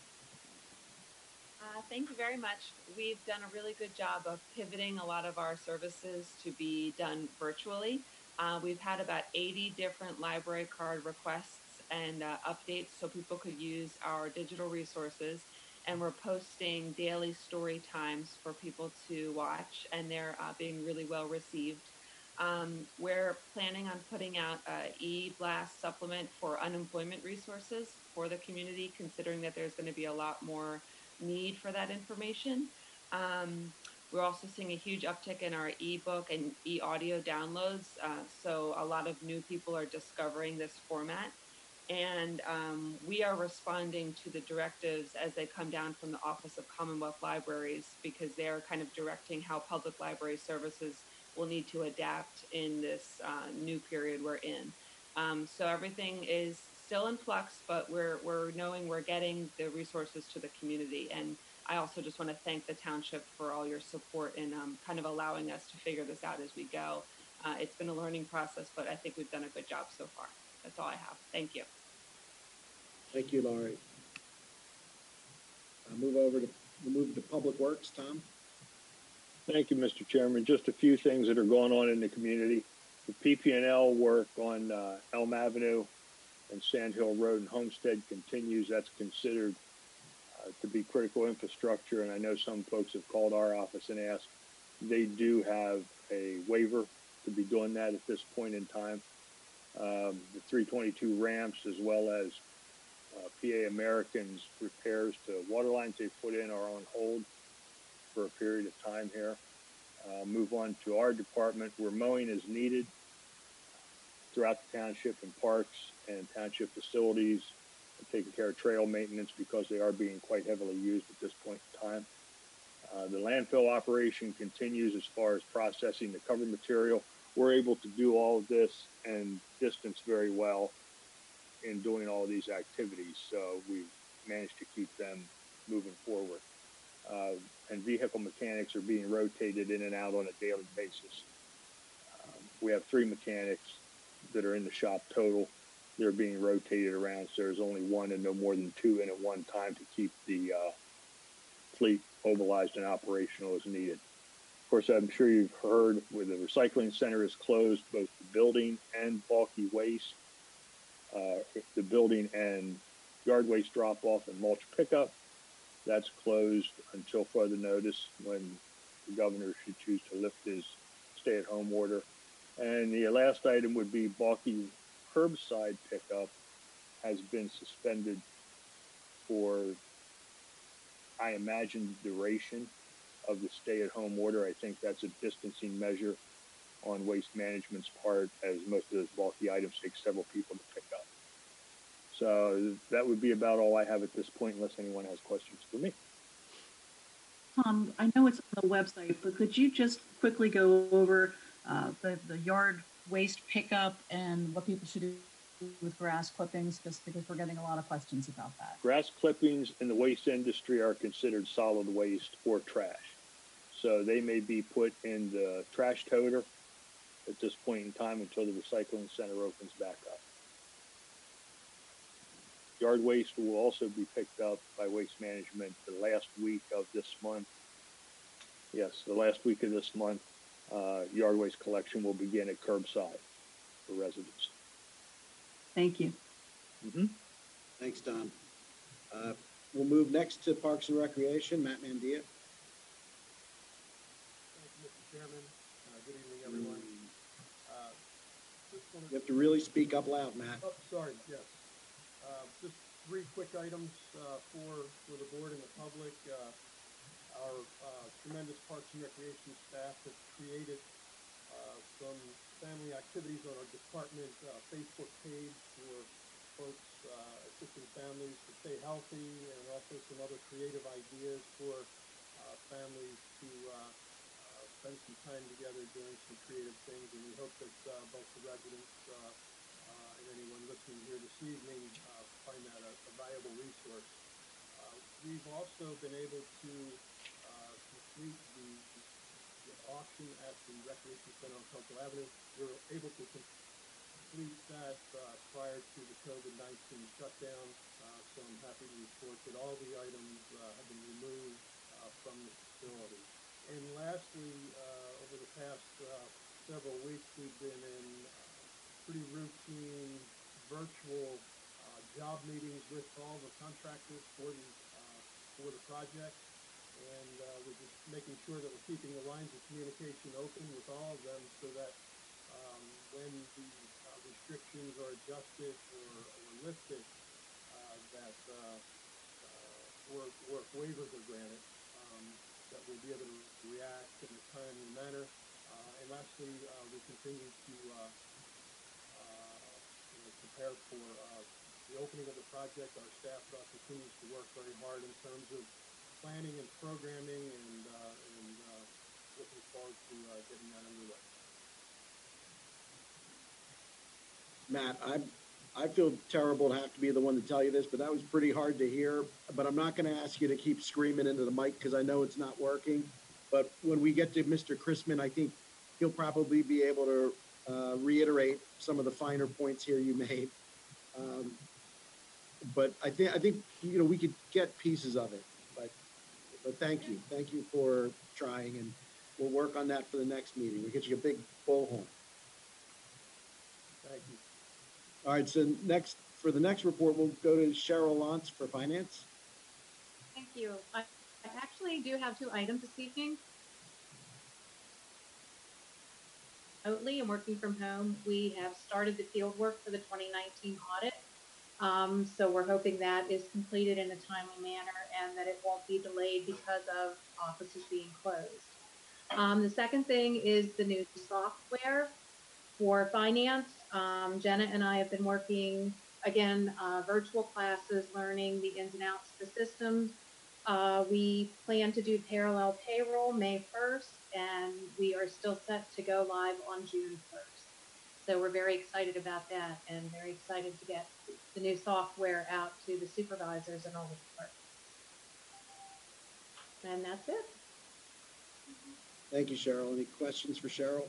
Thank you very much. We've done a really good job of pivoting a lot of our services to be done virtually. We've had about 80 different library card requests and updates so people could use our digital resources. And we're posting daily story times for people to watch, and they're being really well received. We're planning on putting out an e-blast supplement for unemployment resources for the community, considering that there's going to be a lot more need for that information. We're also seeing a huge uptick in our ebook and e-audio downloads. So a lot of new people are discovering this format. And we are responding to the directives as they come down from the Office of Commonwealth Libraries, because they are kind of directing how public library services will need to adapt in this new period we're in. So everything is still in flux, but we're knowing we're getting the resources to the community. And I also just want to thank the township for all your support in kind of allowing us to figure this out as we go. It's been a learning process, but I think we've done a good job so far. That's all I have. Thank you. Thank you, Laurie. We'll move to Public Works. Tom? Thank you, Mr. Chairman. Just a few things that are going on in the community. The PP&L work on Elm Avenue and Sand Hill Road and Homestead continues. That's considered to be critical infrastructure, and I know some folks have called our office and asked. They do have a waiver to be doing that at this point in time. The 322 ramps, as well as PA American's repairs to water lines they put in, are on hold for a period of time here. Move on to our department, where mowing is needed throughout the township and parks and township facilities, and taking care of trail maintenance because they are being quite heavily used at this point in time. The landfill operation continues as far as processing the cover material. We're able to do all of this and distance very well in doing all of these activities, so we've managed to keep them moving forward. And vehicle mechanics are being rotated in and out on a daily basis. We have 3 mechanics that are in the shop total. They're being rotated around, so there's only 1 and no more than 2 in at one time to keep the fleet mobilized and operational as needed. Of course, I'm sure you've heard where the recycling center is closed, both the building and bulky waste. The building and yard waste drop-off and mulch pickup, that's closed until further notice, when the governor should choose to lift his stay-at-home order. And the last item would be bulky curbside pickup has been suspended for, I imagine, duration of the stay-at-home order. I think that's a distancing measure on Waste Management's part, as most of those bulky items take several people to pick up. So that would be about all I have at this point, unless anyone has questions for me. Tom, I know it's on the website, but could you just quickly go over the yard waste pickup and what people should with grass clippings, just because we're getting a lot of questions about that. Grass clippings in the waste industry are considered solid waste or trash. So they may be put in the trash toter at this point in time until the recycling center opens back up. Yard waste will also be picked up by Waste Management the last week of this month. Yes, the last week of this month, yard waste collection will begin at curbside for residents. Thank you. Mm-hmm. Thanks, Don. We'll move next to Parks and Recreation. Matt Mandia. Thank you, Mr. Chairman. Good evening, everyone. You have to really speak up loud, Matt. Oh, sorry, yes. Just three quick items for the board and the public. Our tremendous Parks and Recreation staff have created some family activities on our department Facebook page for folks assisting families to stay healthy, and also some other creative ideas for families to spend some time together doing some creative things. And we hope that both the residents and anyone listening here this evening find that a valuable resource. We've also been able to complete the auction at the Recreation Center on Coastal Avenue. We were able to complete that prior to the COVID-19 shutdown, so I'm happy to report that all the items have been removed from the facility. And lastly, over the past several weeks, we've been in pretty routine virtual job meetings with all the contractors for the project, and we're just making sure that we're keeping the lines of communication open with all of them, so that when the restrictions are adjusted or lifted, that work waivers are granted, that we'll be able to react in a timely manner. And lastly, we continue to prepare for the opening of the project. Our staff continues to work very hard in terms of planning and programming, and looking forward to getting that underway. Matt, I feel terrible to have to be the one to tell you this, but that was pretty hard to hear. But I'm not going to ask you to keep screaming into the mic because I know it's not working. But when we get to Mr. Chrisman, I think he'll probably be able to reiterate some of the finer points here you made. But I think we could get pieces of it. But thank you for trying, and we'll work on that for the next meeting. We'll get you a big bullhorn. Thank you. All right, so for the next report, we'll go to Cheryl Lantz for finance. Thank you. I actually do have two items this evening. Remotely and working from home, we have started the field work for the 2019 audit. So we're hoping that is completed in a timely manner and that it won't be delayed because of offices being closed. The second thing is the new software for finance. Jenna and I have been working, again, virtual classes, learning the ins and outs of the systems. We plan to do parallel payroll May 1st, and we are still set to go live on June 1st. So we're very excited about that, and very excited to get the new software out to the supervisors and all the departments. And that's it. Thank you, Cheryl. Any questions for Cheryl?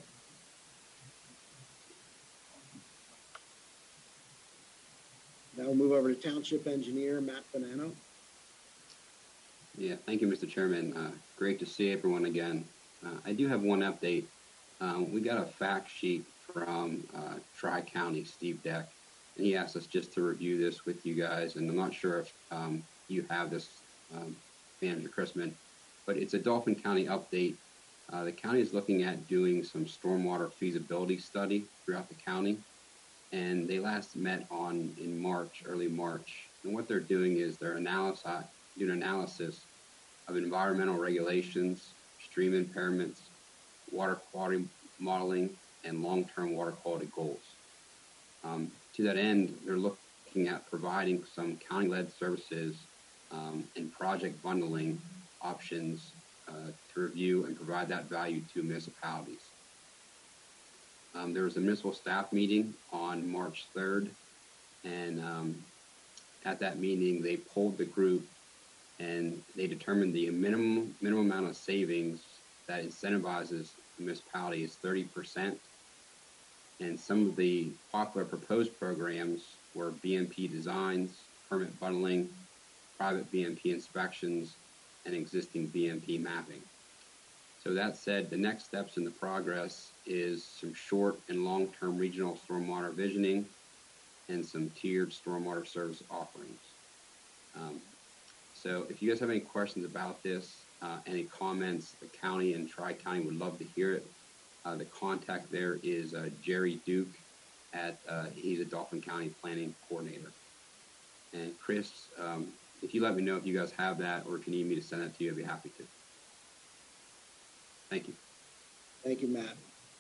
Now we'll move over to Township Engineer Matt Bonanno. Yeah, thank you, Mr. Chairman. Great to see everyone again. I do have one update. We got a fact sheet from Tri-County, Steve Deck, and he asked us just to review this with you guys. And I'm not sure if you have this, Manager Chrisman, but it's a Dauphin County update. The county is looking at doing some stormwater feasibility study throughout the county, and they last met in March, early March. And what they're doing is they're doing analysis of environmental regulations, stream impairments, water quality modeling, and long-term water quality goals. To that end, they're looking at providing some county-led services and project bundling options to review and provide that value to municipalities. There was a municipal staff meeting on March 3rd, And at that meeting, they polled the group and they determined the minimum amount of savings that incentivizes the municipality is 30%. And some of the popular proposed programs were BMP designs, permit bundling, private BMP inspections, and existing BMP mapping. So that said, the next steps in the progress is some short and long-term regional stormwater visioning and some tiered stormwater service offerings. So if you guys have any questions about this, any comments, the county and Tri-County would love to hear it. The contact there is Jerry Duke he's a Dauphin County Planning Coordinator. And Chris, if you let me know if you guys have that or if you need me to send that to you, I'd be happy to. Thank you. Thank you, Matt.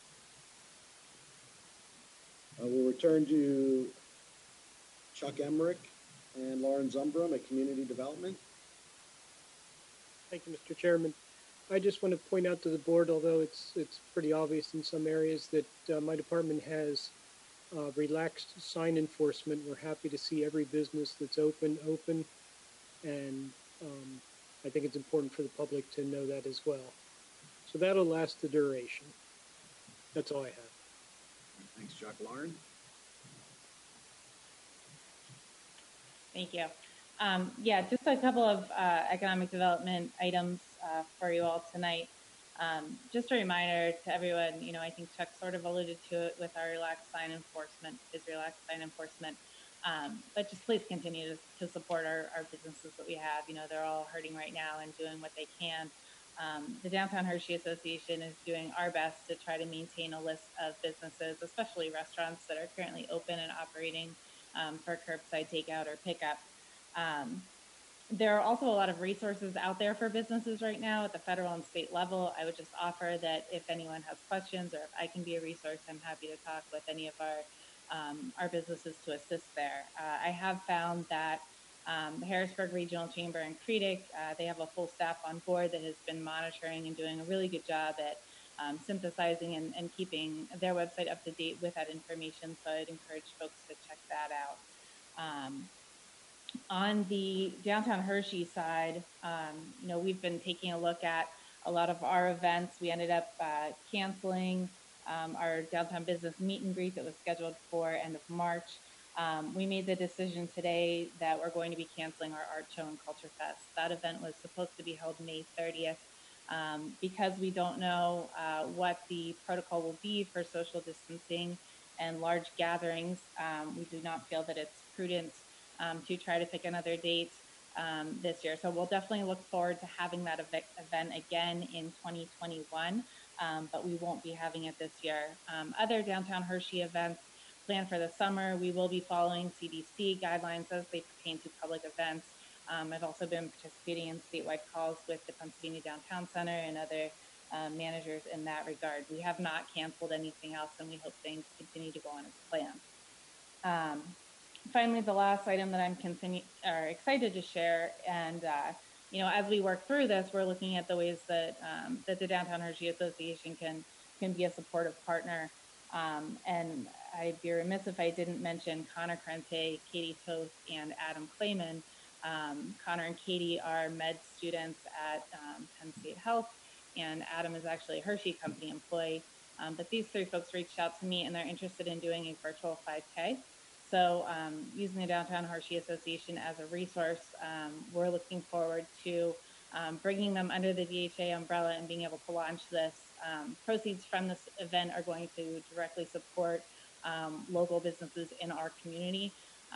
We'll return to Chuck Emmerich and Lauren Zumbrum at Community Development. Thank you, Mr. Chairman. I just want to point out to the board, although it's pretty obvious in some areas, that my department has relaxed sign enforcement. We're happy to see every business that's open, and I think it's important for the public to know that as well. So that'll last the duration. That's all I have. Thanks, Chuck. Lauren? Thank you. Yeah, just a couple of economic development items for you all tonight. Just a reminder to everyone, I think Chuck sort of alluded to it with our relaxed sign enforcement, but just please continue to support our businesses that we have. They're all hurting right now and doing what they can. The Downtown Hershey Association is doing our best to try to maintain a list of businesses, especially restaurants that are currently open and operating for curbside takeout or pickup. There are also a lot of resources out there for businesses right now at the federal and state level. I would just offer that if anyone has questions or if I can be a resource, I'm happy to talk with any of our businesses to assist there. I have found that the Harrisburg Regional Chamber and CREDIC, they have a full staff on board that has been monitoring and doing a really good job at synthesizing and keeping their website up to date with that information. So I'd encourage folks to check that out. On the Downtown Hershey side, we've been taking a look at a lot of our events. We ended up canceling our downtown business meet and greet that was scheduled for end of March. We made the decision today that we're going to be canceling our art show and culture fest. That event was supposed to be held May 30th. Because we don't know what the protocol will be for social distancing and large gatherings, we do not feel that it's prudent to try to pick another date this year. So we'll definitely look forward to having that event again in 2021, but we won't be having it this year. Other Downtown Hershey events planned for the summer, we will be following CDC guidelines as they pertain to public events. I've also been participating in statewide calls with the Pennsylvania Downtown Center and other managers in that regard. We have not canceled anything else, and we hope things continue to go on as planned. Finally, the last item that I'm excited to share, and as we work through this, we're looking at the ways that that the Downtown Hershey Association can be a supportive partner. And I'd be remiss if I didn't mention Connor Krente, Katie Toth, and Adam Clayman. Connor and Katie are med students at Penn State Health, and Adam is actually a Hershey Company employee. But these three folks reached out to me, and they're interested in doing a virtual 5K. So using the Downtown Hershey Association as a resource, we're looking forward to bringing them under the DHA umbrella and being able to launch this. Proceeds from this event are going to directly support local businesses in our community.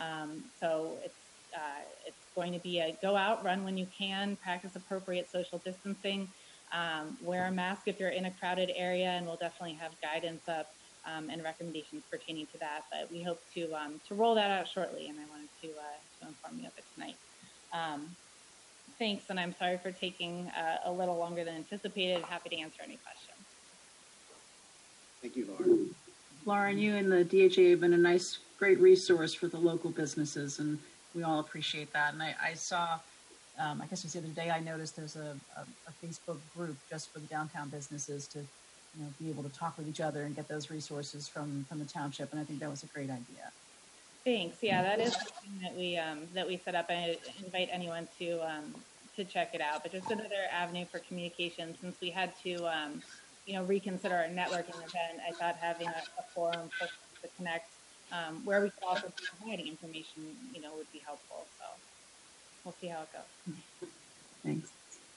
So it's going to be a go out, run when you can, practice appropriate social distancing, wear a mask if you're in a crowded area, and we'll definitely have guidance up and recommendations pertaining to that. But we hope to roll that out shortly, and I wanted to inform you of it tonight. Thanks, and I'm sorry for taking a little longer than anticipated. Happy to answer any questions. Thank you, Lauren. Lauren, you and the DHA have been a great resource for the local businesses, and we all appreciate that. And I saw, I guess it was the other day, I noticed there's a Facebook group just for the downtown businesses to be able to talk with each other and get those resources from the township, and I think that was a great idea. Thanks. Yeah, that is something that we set up. I invite anyone to check it out. But just another avenue for communication, since we had to reconsider our networking event. I thought having a forum for folks to connect, where we could also be providing information, would be helpful. So we'll see how it goes. Thanks.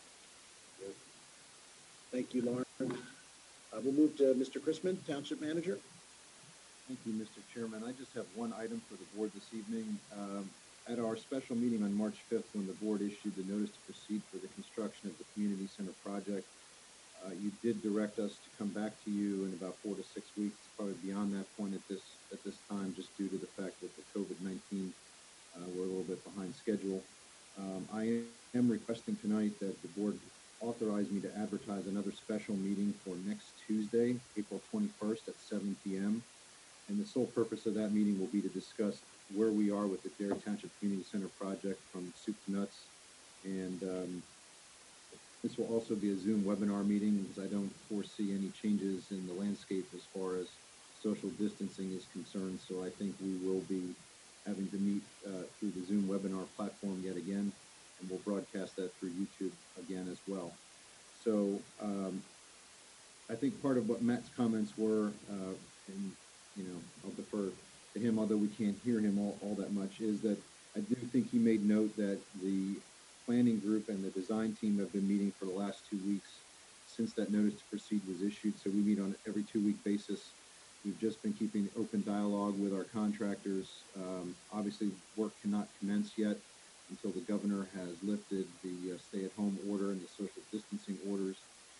Thank you, Lauren. We'll move to Mr. Chrisman, Township Manager. Thank you, Mr. Chairman. I just have one item for the board this evening. At our special meeting on March 5th, when the board issued the notice to proceed for the construction of the community center project, you did direct us to come back to you in about 4 to 6 weeks. It's probably beyond that point at this time, just due to the fact that the COVID-19 we're a little bit behind schedule. I am requesting tonight that the board authorize me to advertise another special meeting for next Tuesday, April 21st at 7 p.m. And the sole purpose of that meeting will be to discuss where we are with the Dare Township Community Center project from soup to nuts. And this will also be a Zoom webinar meeting because I don't foresee any changes in the landscape as far as social distancing is concerned. So I think we will be having to meet through the Zoom webinar platform yet again, and we'll broadcast that through YouTube again as well. So I think part of what Matt's comments were, and I'll defer to him, although we can't hear him all that much, is that I do think he made note that the planning group and the design team have been meeting for the last 2 weeks since that notice to proceed was issued. So we meet on an every 2-week basis. We've just been keeping open dialogue with our contractors. Obviously, work cannot commence yet until the governor has lifted the stay-at-home order and the social distancing orders.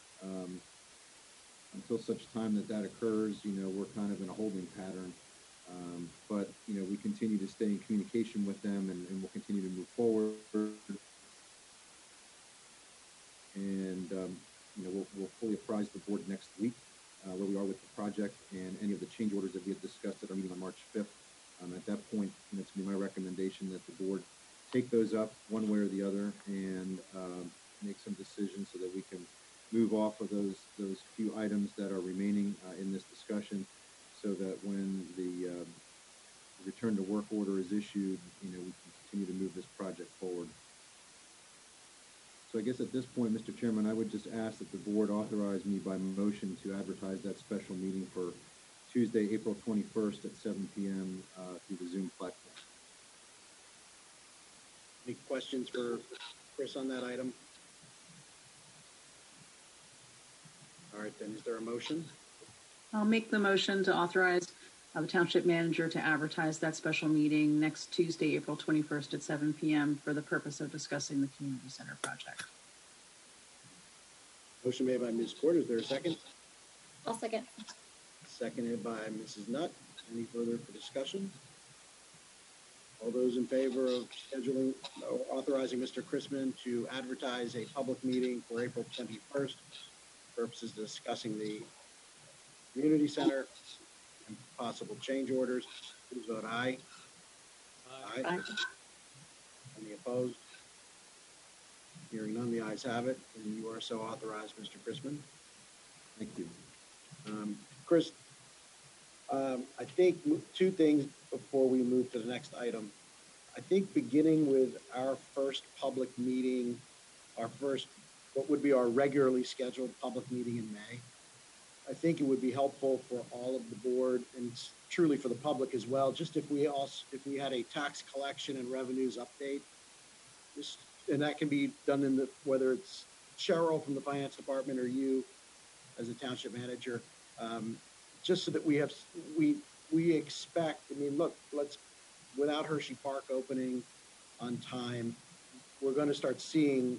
Until such time that occurs, we're kind of in a holding pattern. But we continue to stay in communication with them, and we'll continue to move forward. And we'll fully apprise the board next week where we are with the project and any of the change orders that we have discussed at our meeting on March 5th. At that point, it's going to be my recommendation that the board take those up one way or the other and make some decisions so that we can move off of those few items that are remaining in this discussion, so that when the return to work order is issued, we can continue to move this project forward. So I guess at this point, Mr. Chairman, I would just ask that the board authorize me by motion to advertise that special meeting for Tuesday, April 21st at 7 p.m. Through the Zoom platform. Any questions for Chris on that item? All right, then, is there a motion? I'll make the motion to authorize the township manager to advertise that special meeting next Tuesday, April 21st at 7 p.m. for the purpose of discussing the community center project. Motion made by Ms. Porter. Is there a second? I'll second. Seconded by Mrs. Nutt. Any further for discussion? All those in favor of scheduling or authorizing Mr. Chrisman to advertise a public meeting for April 21st, purposes of discussing the community center and possible change orders, please vote aye. Aye. Aye. Any opposed? Hearing none, the ayes have it, and you are so authorized, Mr. Chrisman. Thank you. Chris, I think two things before we move to the next item. I think beginning with our first public meeting, what would be our regularly scheduled public meeting in May, I think it would be helpful for all of the board and truly for the public as well, just if we had a tax collection and revenues update, and that can be done whether it's Cheryl from the finance department or you as a township manager, just so that we expect, look, without Hershey Park opening on time, we're going to start seeing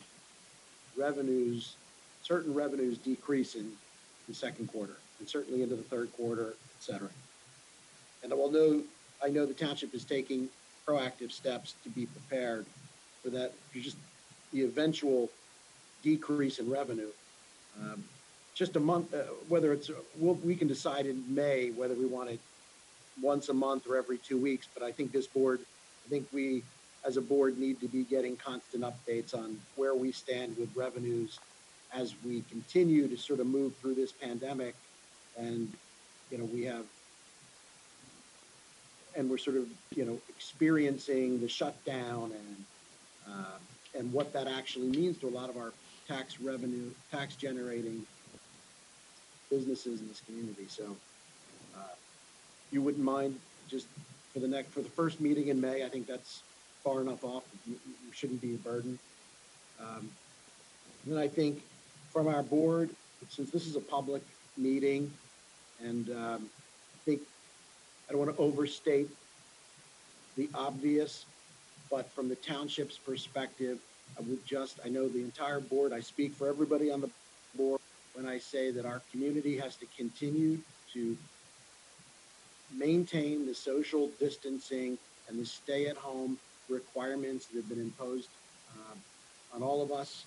certain revenues decrease in the second quarter and certainly into the third quarter, et cetera. And I know the township is taking proactive steps to be prepared for that, just the eventual decrease in revenue. Just a month, we can decide in May whether we want it once a month or every 2 weeks, but I think we as a board need to be getting constant updates on where we stand with revenues as we continue to sort of move through this pandemic. And, we have and we're sort of, experiencing the shutdown and what that actually means to a lot of our tax revenue, tax generating businesses in this community. So, you wouldn't mind just for the first meeting in May, I think that's far enough off. You shouldn't be a burden. And then I think from our board, since this is a public meeting, and I think I don't want to overstate the obvious, but from the township's perspective, I know the entire board, I speak for everybody on the board when I say that our community has to continue to maintain the social distancing and the stay-at-home requirements that have been imposed on all of us,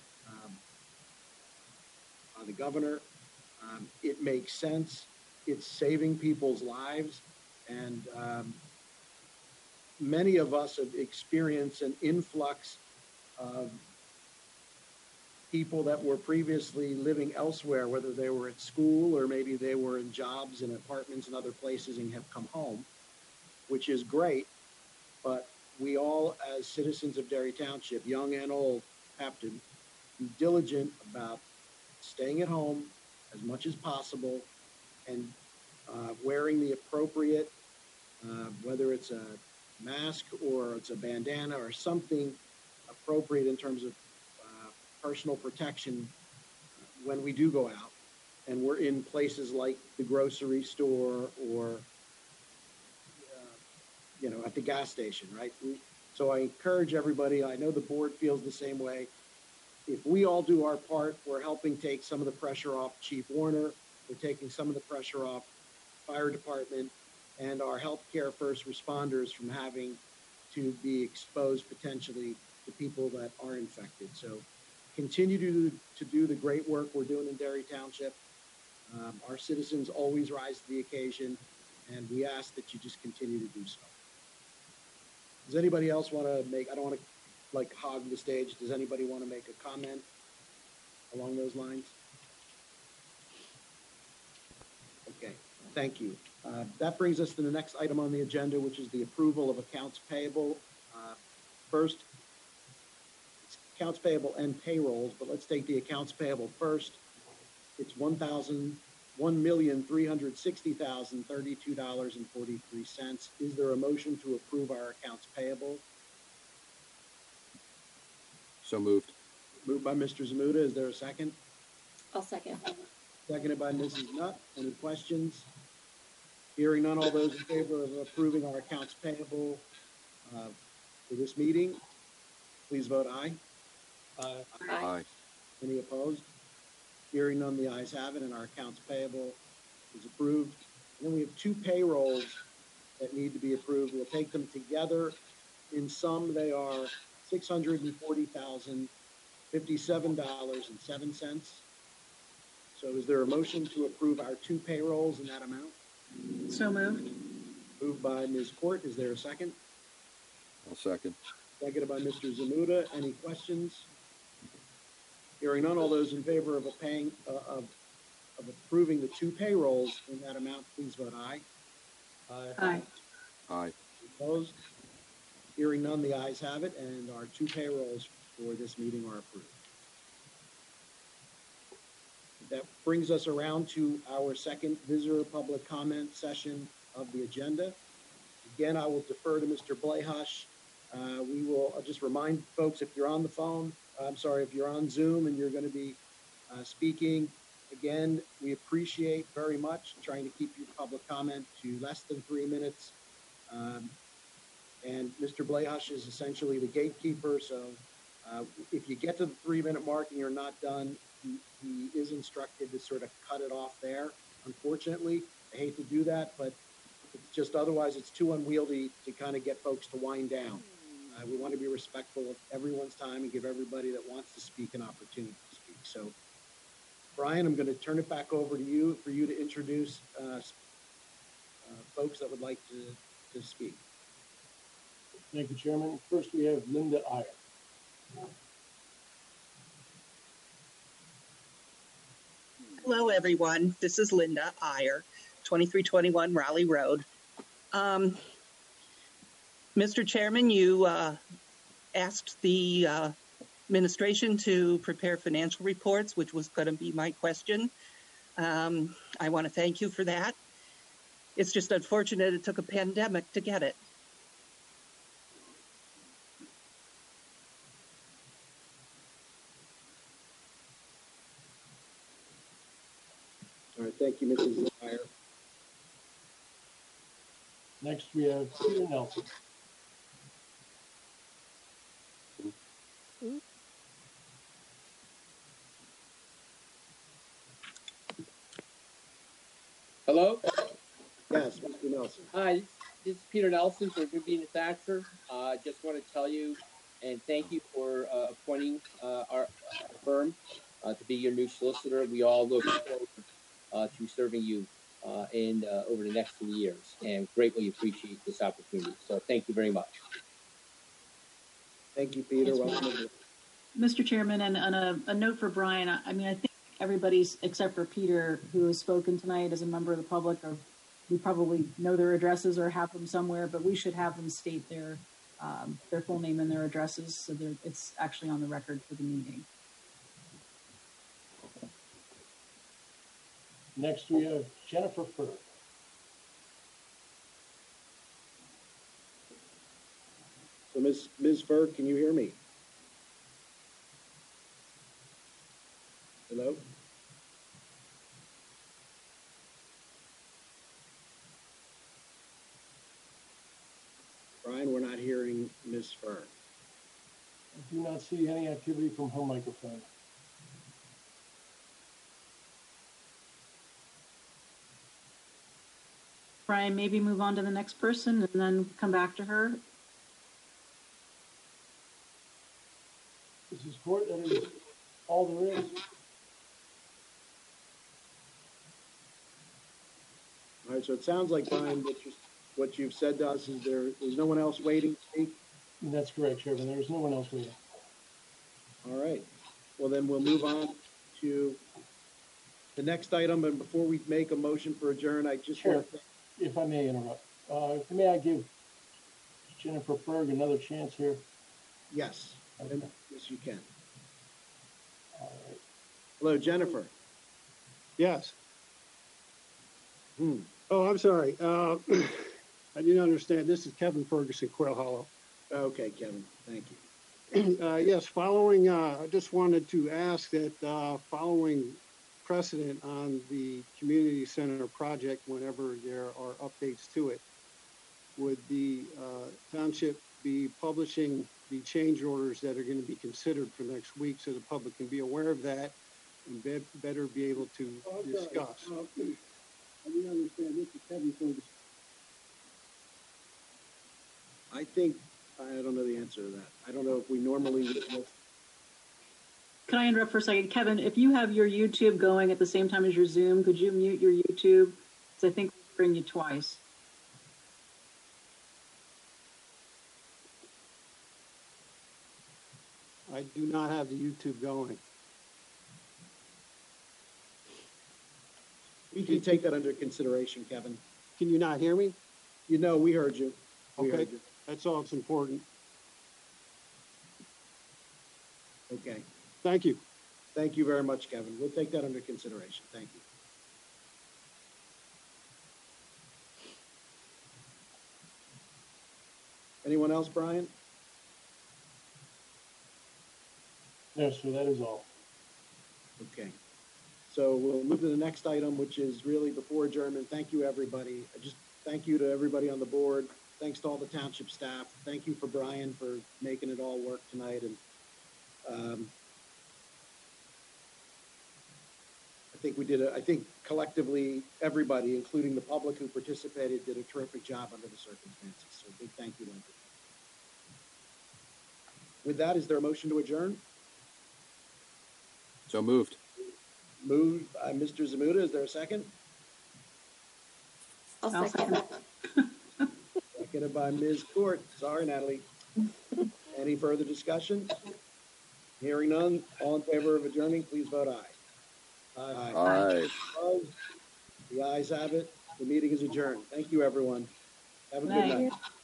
on the governor. It makes sense. It's saving people's lives, and many of us have experienced an influx of people that were previously living elsewhere, whether they were at school or maybe they were in jobs in apartments and other places and have come home, which is great. But we all, as citizens of Derry Township, young and old, have to be diligent about staying at home as much as possible and wearing the appropriate, whether it's a mask or it's a bandana or something appropriate in terms of personal protection when we do go out and we're in places like the grocery store or at the gas station, right? So I encourage everybody, I know the board feels the same way. If we all do our part, we're helping take some of the pressure off Chief Warner, we're taking some of the pressure off fire department and our healthcare first responders from having to be exposed potentially to people that are infected. So continue to do the great work we're doing in Derry Township. Our citizens always rise to the occasion, and we ask that you just continue to do so. Does anybody else want to I don't want to hog the stage. Does anybody want to make a comment along those lines? Okay, thank you. That brings us to the next item on the agenda, which is the approval of accounts payable. First, it's accounts payable and payrolls, but let's take the accounts payable first. It's $1,360,032.43. Is there a motion to approve our accounts payable? So moved. Moved by Mr. Zamuda. Is there a second? I'll second. Seconded by Mrs. Nutt. Any questions? Hearing none, all those in favor of approving our accounts payable for this meeting, please vote aye. Aye. Aye. Any opposed? Hearing none, the ayes have it, and our accounts payable is approved. And then we have two payrolls that need to be approved. We'll take them together. In sum, they are $640,057.07. So is there a motion to approve our two payrolls in that amount? So moved. Moved by Ms. Court. Is there a second? I'll second. Seconded by Mr. Zamuda. Any questions? Hearing none, all those in favor of approving the two payrolls in that amount, please vote aye. Aye. Aye. Aye. Opposed? Hearing none, the ayes have it, and our two payrolls for this meeting are approved. That brings us around to our second visitor public comment session of the agenda. Again, I will defer to Mr. Blehush. I'll just remind folks, if you're on the phone, if you're on Zoom and you're going to be speaking, again, we appreciate very much trying to keep your public comment to less than 3 minutes. And Mr. Blehush is essentially the gatekeeper, so if you get to the 3-minute mark and you're not done, he is instructed to sort of cut it off there. Unfortunately, I hate to do that, but it's just otherwise it's too unwieldy to kind of get folks to wind down. We want to be respectful of everyone's time and give everybody that wants to speak an opportunity to speak. So, Brian, I'm going to turn it back over to you for you to introduce folks that would like to speak. Thank you, Chairman. First, we have Linda Iyer. Hello, everyone. This is Linda Iyer, 2321 Raleigh Road. Mr. Chairman, you asked the administration to prepare financial reports, which was going to be my question. I want to thank you for that. It's just unfortunate it took a pandemic to get it. All right, thank you, Mrs. Meyer. Next, we have Peter Nelson. Hello? Yes, Mr. Nelson. Hi, this is Peter Nelson for Good Bean and Thatcher. Just want to tell you and thank you for appointing our firm to be your new solicitor. We all look forward to serving you over the next 3 years and greatly appreciate this opportunity. So thank you very much. Thank you, Peter. Yes, Welcome. Mr. Chairman, and a note for Brian. I mean, I think everybody's, except for Peter, who has spoken tonight as a member of the public, or we probably know their addresses or have them somewhere, but we should have them state their full name and their addresses so that it's actually on the record for the meeting. Next, we have Jennifer Furr. So, Ms. Furr, can you hear me? Hello? Brian, we're not hearing Ms. Furr. I do not see any activity from her microphone. Brian, maybe move on to the next person and then come back to her. This is court. That is all there is. All right, so it sounds like, Brian, what you've said to us is there's no one else waiting to speak? That's correct, Chairman. There's no one else waiting. All right. Well, then we'll move on to the next item. And before we make a motion for adjourn, I just want to... If I may interrupt. May I give Jennifer Berg another chance here? Yes. Okay. Yes, you can. All right. Hello, Jennifer. Yes. Oh, I'm sorry. I didn't understand. This is Kevin Ferguson, Quail Hollow. Okay, Kevin. Thank you. Yes, following, I just wanted to ask that following precedent on the community center project, whenever there are updates to it, would the township be publishing the change orders that are going to be considered for next week so the public can be aware of that and better be able to discuss? I didn't understand. This is Kevin Ferguson. I think, I don't know the answer to that. I don't know if we normally... Can I interrupt for a second? Kevin, if you have your YouTube going at the same time as your Zoom, could you mute your YouTube? Because I think we're hearing you twice. I do not have the YouTube going. We can take that under consideration, Kevin. Can you not hear me? You know, we heard you. We Okay, heard you. that's all that's important. Okay. Thank you. Thank you very much, Kevin. We'll take that under consideration. Thank you. Anyone else, Brian? No, sir, that is all. Okay. So we'll move to the next item, which is really before adjournment. Thank you, everybody. Just thank you to everybody on the board. Thanks to all the township staff. Thank you for Brian for making it all work tonight. And I think collectively, everybody, including the public who participated, did a terrific job under the circumstances. So big thank you to everybody. With that, is there a motion to adjourn? So moved. Moved by Mr. Zamuda. Is there a second? I'll second. Seconded by Ms. Court. Sorry, Natalie. Any further discussion? Hearing none. All in favor of adjourning, please vote aye. Aye. Aye. Opposed? The ayes have it. The meeting is adjourned. Thank you, everyone. Have a good night.